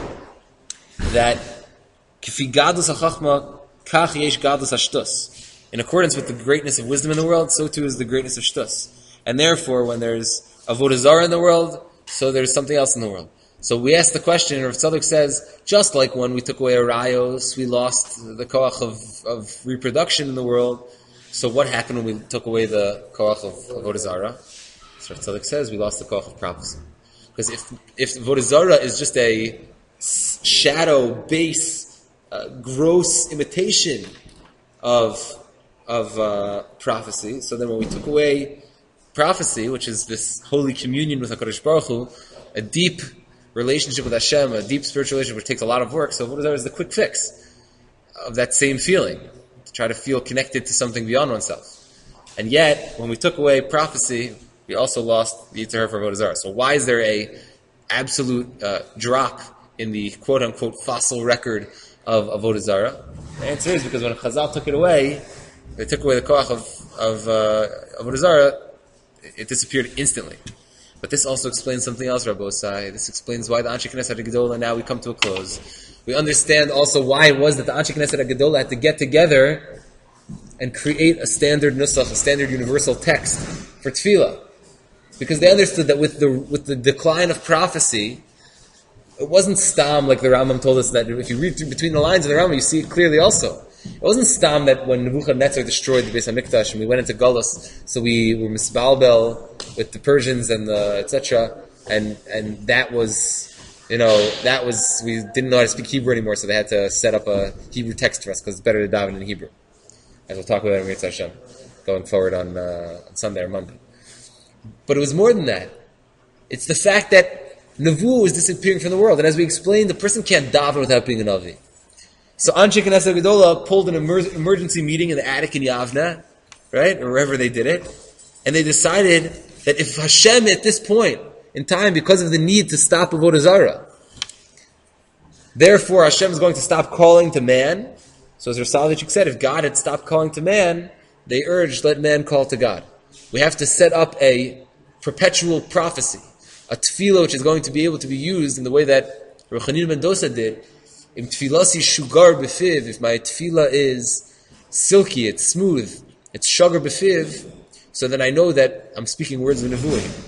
that Kifi gadlus hachachma kach yesh gadlus hashtus. In accordance with the greatness of wisdom in the world, so too is the greatness of shtus. And therefore, when there's avodah zarah in the world, so there's something else in the world. So we ask the question, and Rav Tzadok says, just like when we took away Arayos, we lost the koach of, of reproduction in the world. So what happened when we took away the koach of avodah zarah? So Rav Tzadok says we lost the koach of prophecy. Because if if avodah zarah is just a shadow, base, uh, gross imitation of of uh, prophecy, so then when we took away prophecy, which is this holy communion with HaKadosh Baruch Hu, a deep relationship with Hashem, a deep spiritual relationship which takes a lot of work, so avodah zarah is the quick fix of that same feeling, to try to feel connected to something beyond oneself. And yet, when we took away prophecy, we also lost the Yetzer Hara for avodah zarah. So why is there a absolute uh, drop in the quote-unquote fossil record of avodah zarah? The answer is because when Chazal took it away, they took away the koach of, of uh, avodah zarah, it disappeared instantly. But this also explains something else, Rabbi Osai. This explains why the Anshe Knesset HaGedolah, now we come to a close. We understand also why it was that the Anshe Knesset HaGedolah had to get together and create a standard nusach, a standard universal text for tefillah. Because they understood that with the with the decline of prophecy, it wasn't stam like the Rambam told us that if you read between the lines of the Rambam, you see it clearly also. It wasn't stam that when Nebuchadnezzar destroyed the Beis HaMikdash and we went into Galus, so we were misbalbel with the Persians and the et cetera. And and that was, you know, that was, we didn't know how to speak Hebrew anymore, so they had to set up a Hebrew text for us because it's better to daven in Hebrew. As we'll talk about it in Mitzvah Hashem, going forward on, uh, on Sunday or Monday. But it was more than that. It's the fact that Nevuah was disappearing from the world. And as we explained, the person can't daven without being a Navi. So Anshe Knesset HaGedolah pulled an emer- emergency meeting in the attic in Yavna, right, or wherever they did it, and they decided that if Hashem at this point in time, because of the need to stop avodah zarah, therefore Hashem is going to stop calling to man. So as Rav Soloveitchik said, if God had stopped calling to man, they urged, let man call to God. We have to set up a perpetual prophecy, a tefillah which is going to be able to be used in the way that Rav Chanina ben Dosa did. Im tefillasi shugar befiv, if my tefillah is silky, it's smooth, it's sugar befiv, so then I know that I'm speaking words of nevuah.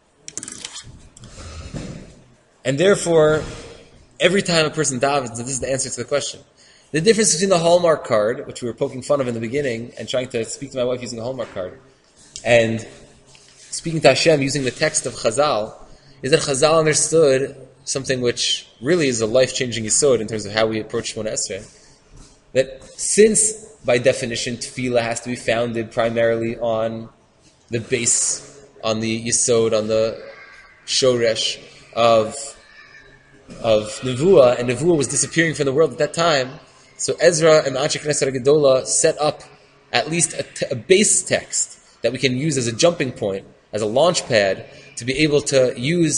And therefore, every time a person davens, this is the answer to the question. The difference between the Hallmark card, which we were poking fun of in the beginning, and trying to speak to my wife using a Hallmark card, and speaking to Hashem using the text of Chazal, is that Chazal understood something which really is a life-changing yesod in terms of how we approach Shemona Esrei. That since, by definition, tefillah has to be founded primarily on the base, on the yesod, on the shoresh of, of Nevuah, and Nevuah was disappearing from the world at that time, so Ezra and the Anshe Knesset HaGedolah set up at least a, t- a base text that we can use as a jumping point, as a launch pad, to be able to use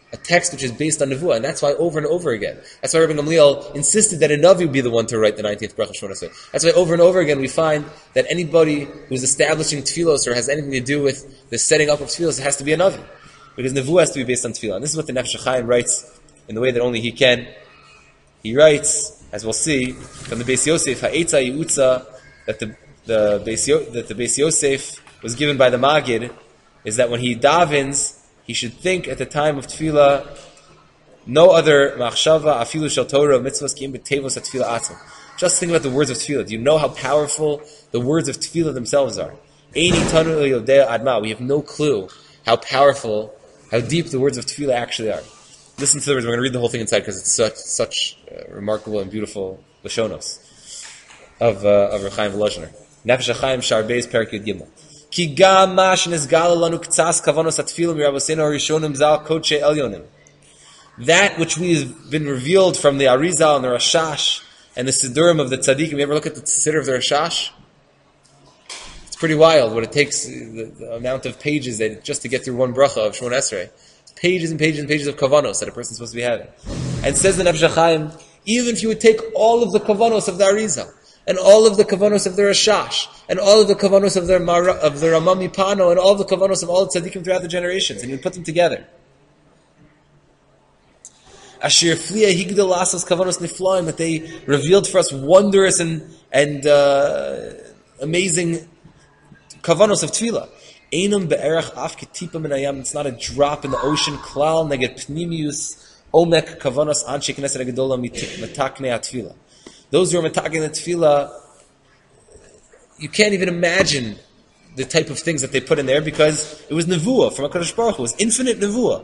a text which is based on Nevuah, and that's why over and over again. That's why Rabbi Gamliel insisted that a Navi be the one to write the nineteenth bracha Shemona Esrei. That's why over and over again we find that anybody who's establishing tefillos or has anything to do with the setting up of tefillos, it has to be a Navi. Because Nevuah has to be based on tefillah. And this is what the Nefesh HaChaim writes in the way that only he can. He writes, as we'll see, from the Beis Yosef, Ha'etza Yi'utza, that the, the Beis Yo, that the Beis Yosef was given by the Magid, is that when he davens, he should think at the time of tefillah, no other machshava, afilu shel Torah, mitzvahs ki'im b'tevos ha-tefillah atzma. Just think about the words of tefillah. Do you know how powerful the words of tefillah themselves are? Eini tanu yodea adma. We have no clue how powerful, how deep the words of tefillah actually are. Listen to the words. We're going to read the whole thing inside because it's such such uh, remarkable and beautiful lashonos of uh, of Rechaim Volozhiner. Nefesh HaChaim Shar Beis Perek Yud Gimel. Ki gam mash nezgala lanu k'tzas kavanos atfilim miravoseinu harishonim zal kodshe elyonim. That which we have been revealed from the Arizal and the Rashash and the Siddurim of the Tzaddikim. You ever look at the Siddur of the Rashash? It's pretty wild what it takes, the, the amount of pages that just to get through one bracha of Shemona Esrei. Pages and pages and pages of kavanos that a person's supposed to be having. And says the Nefesh HaChaim, even if you would take all of the kavanos of the Arizal, and all of the kavanos of the Rashash, and all of the kavanos of the Mara, of the Ramah Mipano, and all of the kavanos of all the tzaddikim throughout the generations, and you put them together. Asher fliya higdal asos kavanos niflaim, that they revealed for us wondrous and and uh, amazing kavanos of tefillah. Einam be'erach af ketipa min hayam. It's not a drop in the ocean. Klal neged pnimius omek kavanos anshe knesset hagedola mitaknei hatefillah. Those who are metaking the tefillah, you can't even imagine the type of things that they put in there because it was nevuah from HaKadosh Baruch Hu. It was infinite nevuah.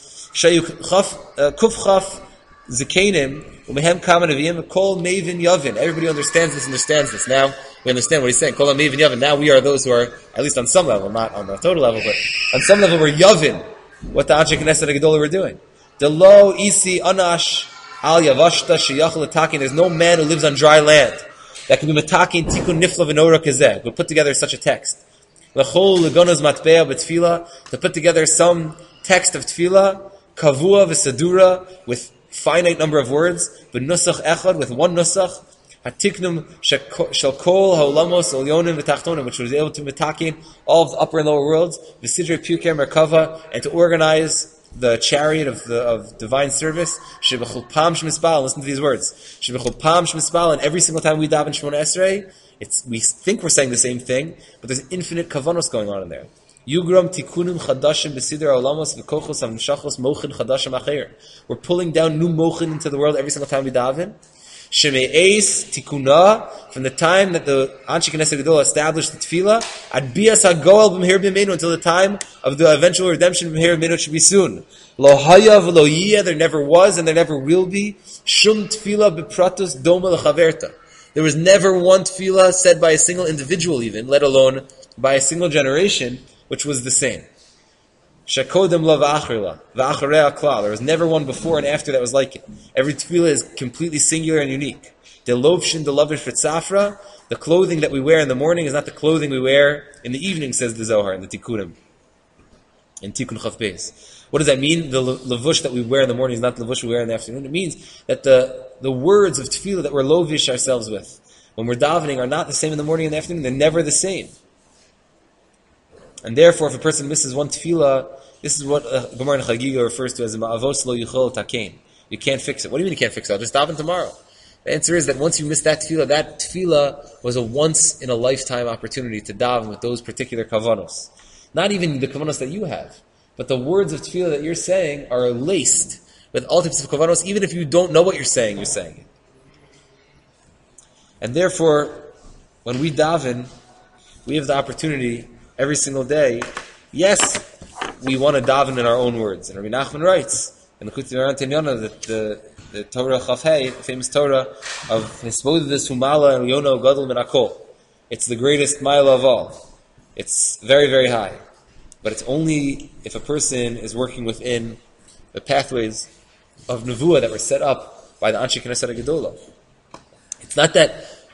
Kuf chaf zekenim umehem kama neviim kol mevin yavin. Everybody understands this, understands this. Now we understand what he's saying. Kol mevin yavin. Now we are those who are, at least on some level, not on the total level, but on some level we're yavin what the Anshe Knesset HaGedolah were doing. The lo isi anash al yavashta sheyachol atakin. There's no man who lives on dry land that can be matakin tikun nifla v'nora kazeh. We'll put together such a text. L'chol legonos matbea b'tefillah, to put together some text of tefillah, kavua v'sadura, with finite number of words, but nusach echad, with one nusach, hatiknum shel kol ha'olamos elyonim v'tachtonim, which was able to matakin all of the upper and lower worlds, v'sidrei pirkei merkava, and to organize the chariot of the of divine service. Shebechol pam shmispal. Listen to these words. Shebechol pam shmispal. And every single time we daven Shemona Esrei, it's we think we're saying the same thing, but there's infinite kavanos going on in there. Yugram tikunim chadashim b'sidr olamos v'kochos hamshachos mochin chadashim acher. We're pulling down new mochin into the world every single time we daven. Sheme'es tikuna, from the time that the Anshe Knesset HaGedolah established the tefillah, ad bias hagoel b'mehir b'meinu, until the time of the eventual redemption b'mehir b'meinu should be soon. Lo haya v'lo yiyeh, there never was and there never will be. Shum tefillah b'pratus doma l'chaverta. There was never one tefillah said by a single individual even, let alone by a single generation, which was the same. Shakodem la v'achrila, v'acharei klal. There was never one before and after that was like it. Every tefillah is completely singular and unique. The lovshin, the lavish v'tzafra, the clothing that we wear in the morning is not the clothing we wear in the evening, says the Zohar in the Tikkunim, in Tikkun Chaf Beis. What does that mean? The lavush that we wear in the morning is not the lavush we wear in the afternoon. It means that the, the words of tefillah that we're lovish ourselves with, when we're davening, are not the same in the morning and the afternoon. They're never the same. And therefore, if a person misses one tefillah, this is what uh, Gemara in Chagiga refers to as ma'avos lo yichol takein. You can't fix it. What do you mean you can't fix it? I'll just daven tomorrow. The answer is that once you miss that tefillah, that tefillah was a once-in-a-lifetime opportunity to daven with those particular kavanos. Not even the kavanos that you have, but the words of tefillah that you're saying are laced with all types of kavanos. Even if you don't know what you're saying, you're saying it. And therefore, when we daven, we have the opportunity every single day. Yes, we want to daven in our own words. And Rabbi Nachman writes in the Chutz Moran Tenyana that the, the Torah Chafhei, the famous Torah of Hisbodedus Humala and Yono Gadol Min Hakol. It's the greatest mile of all. It's very, very high. But it's only if a person is working within the pathways of Nevuah that were set up by the Anshe Knesset HaGedolah. It's not that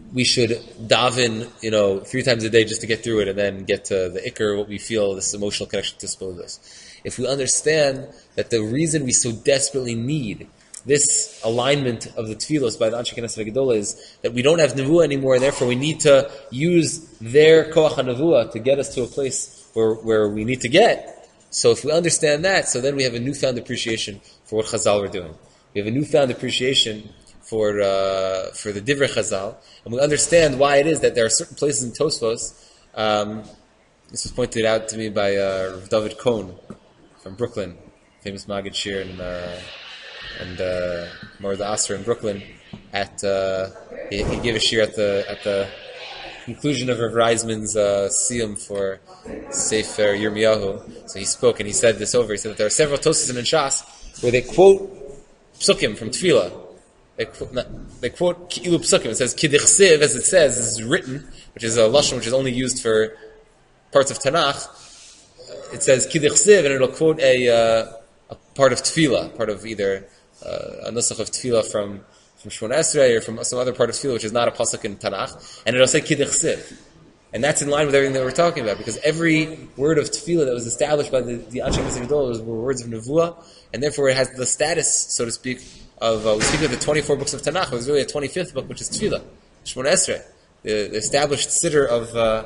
we should daven, you know, three times a day just to get through it and then get to the ikr, what we feel, this emotional connection to Spodos. If we understand that the reason we so desperately need this alignment of the tefillos by the Anshe Knesset HaGedolah is that we don't have nevuah anymore, and therefore we need to use their koach HaNevuah to get us to a place where, where we need to get. So if we understand that, so then we have a newfound appreciation for what Chazal were doing. We have a newfound appreciation for uh, for the Divrei Chazal, and we understand why it is that there are certain places in Tosfos. Um, this was pointed out to me by uh, Rav David Cohn from Brooklyn, famous Maggid Shir and uh, and uh, Morda Asr in Brooklyn. At uh, he, he gave a shir at the at the conclusion of Rav Reisman's uh, siyum for Sefer Yirmiyahu. So he spoke and he said this over. He said that there are several Tosfos in Shas where they quote psukim from Tefillah. They quote, not, they quote Ki'ilu Psukim. It says Kidichsiv, as it says, is written, which is a lashon which is only used for parts of Tanakh. It says Kidichsiv, and it'll quote a, uh, a part of Tefillah, part of either uh, a nusach of Tefillah from from Shmona Esrei or from some other part of Tefillah, which is not a pasuk in Tanakh, and it'll say Kidichsiv. And that's in line with everything that we're talking about, because every word of Tefillah that was established by the, the Anshe Knesset HaGedolah were words of Nevuah, and therefore it has the status, so to speak, of, uh, we speak of the twenty-four books of Tanakh, there's really a twenty-fifth book, which is Tefillah, Shmona Esrei, the, the established siddur of, uh,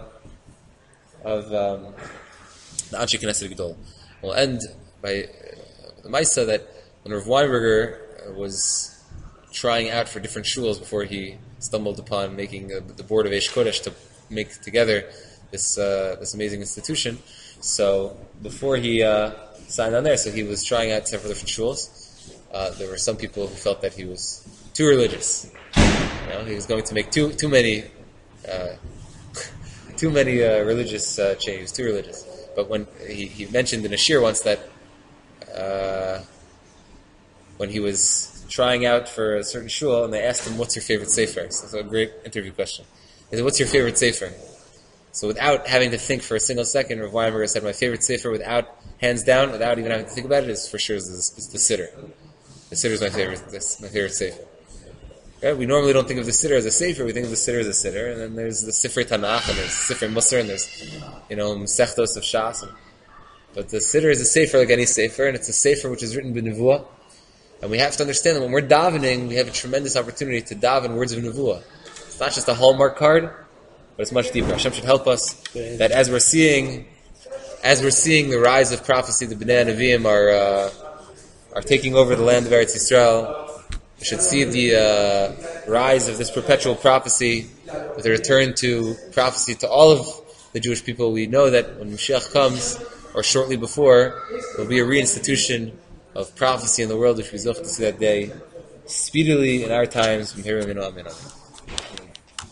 of um, the Anshe Knesset HaGedolah. We'll end by uh, the Maisa that when Rav Weinberger uh, was trying out for different shuls before he stumbled upon making uh, the board of Eish Kodesh to make together this uh, this amazing institution. So before he uh, signed on there, so he was trying out several different shuls. Uh, there were some people who felt that he was too religious. You know, he was going to make too too many uh, too many uh, religious uh, changes, too religious. But when he, he mentioned in a shir once that uh, when he was trying out for a certain shul, and they asked him, "What's your favorite sefer?" So that's a great interview question. He said, "What's your favorite sefer?" So without having to think for a single second, Rav Weinberger said, "My favorite sefer, without hands down, without even having to think about it, is for sure is, is the Siddur. The Siddur is my favorite. That's my favorite sefer." Right? We normally don't think of the Siddur as a sefer. We think of the Siddur as a Siddur, and then there's the Sifrei Tanakh, and there's Sifrei Musar, and there's you know Mesechtos of Shas. And, but the Siddur is a sefer like any sefer, and it's a sefer which is written b'nevuah. And we have to understand that when we're davening, we have a tremendous opportunity to daven words of nevuah. It's not just a Hallmark card, but it's much deeper. Hashem should help us that as we're seeing, as we're seeing the rise of prophecy, the Bnei Nevi'im are uh, are taking over the land of Eretz Yisrael. We should see the uh, rise of this perpetual prophecy, with a return to prophecy to all of the Jewish people. We know that when Mashiach comes, or shortly before, there will be a reinstitution of prophecy in the world, which we hope to see that day speedily in our times. From here, amen.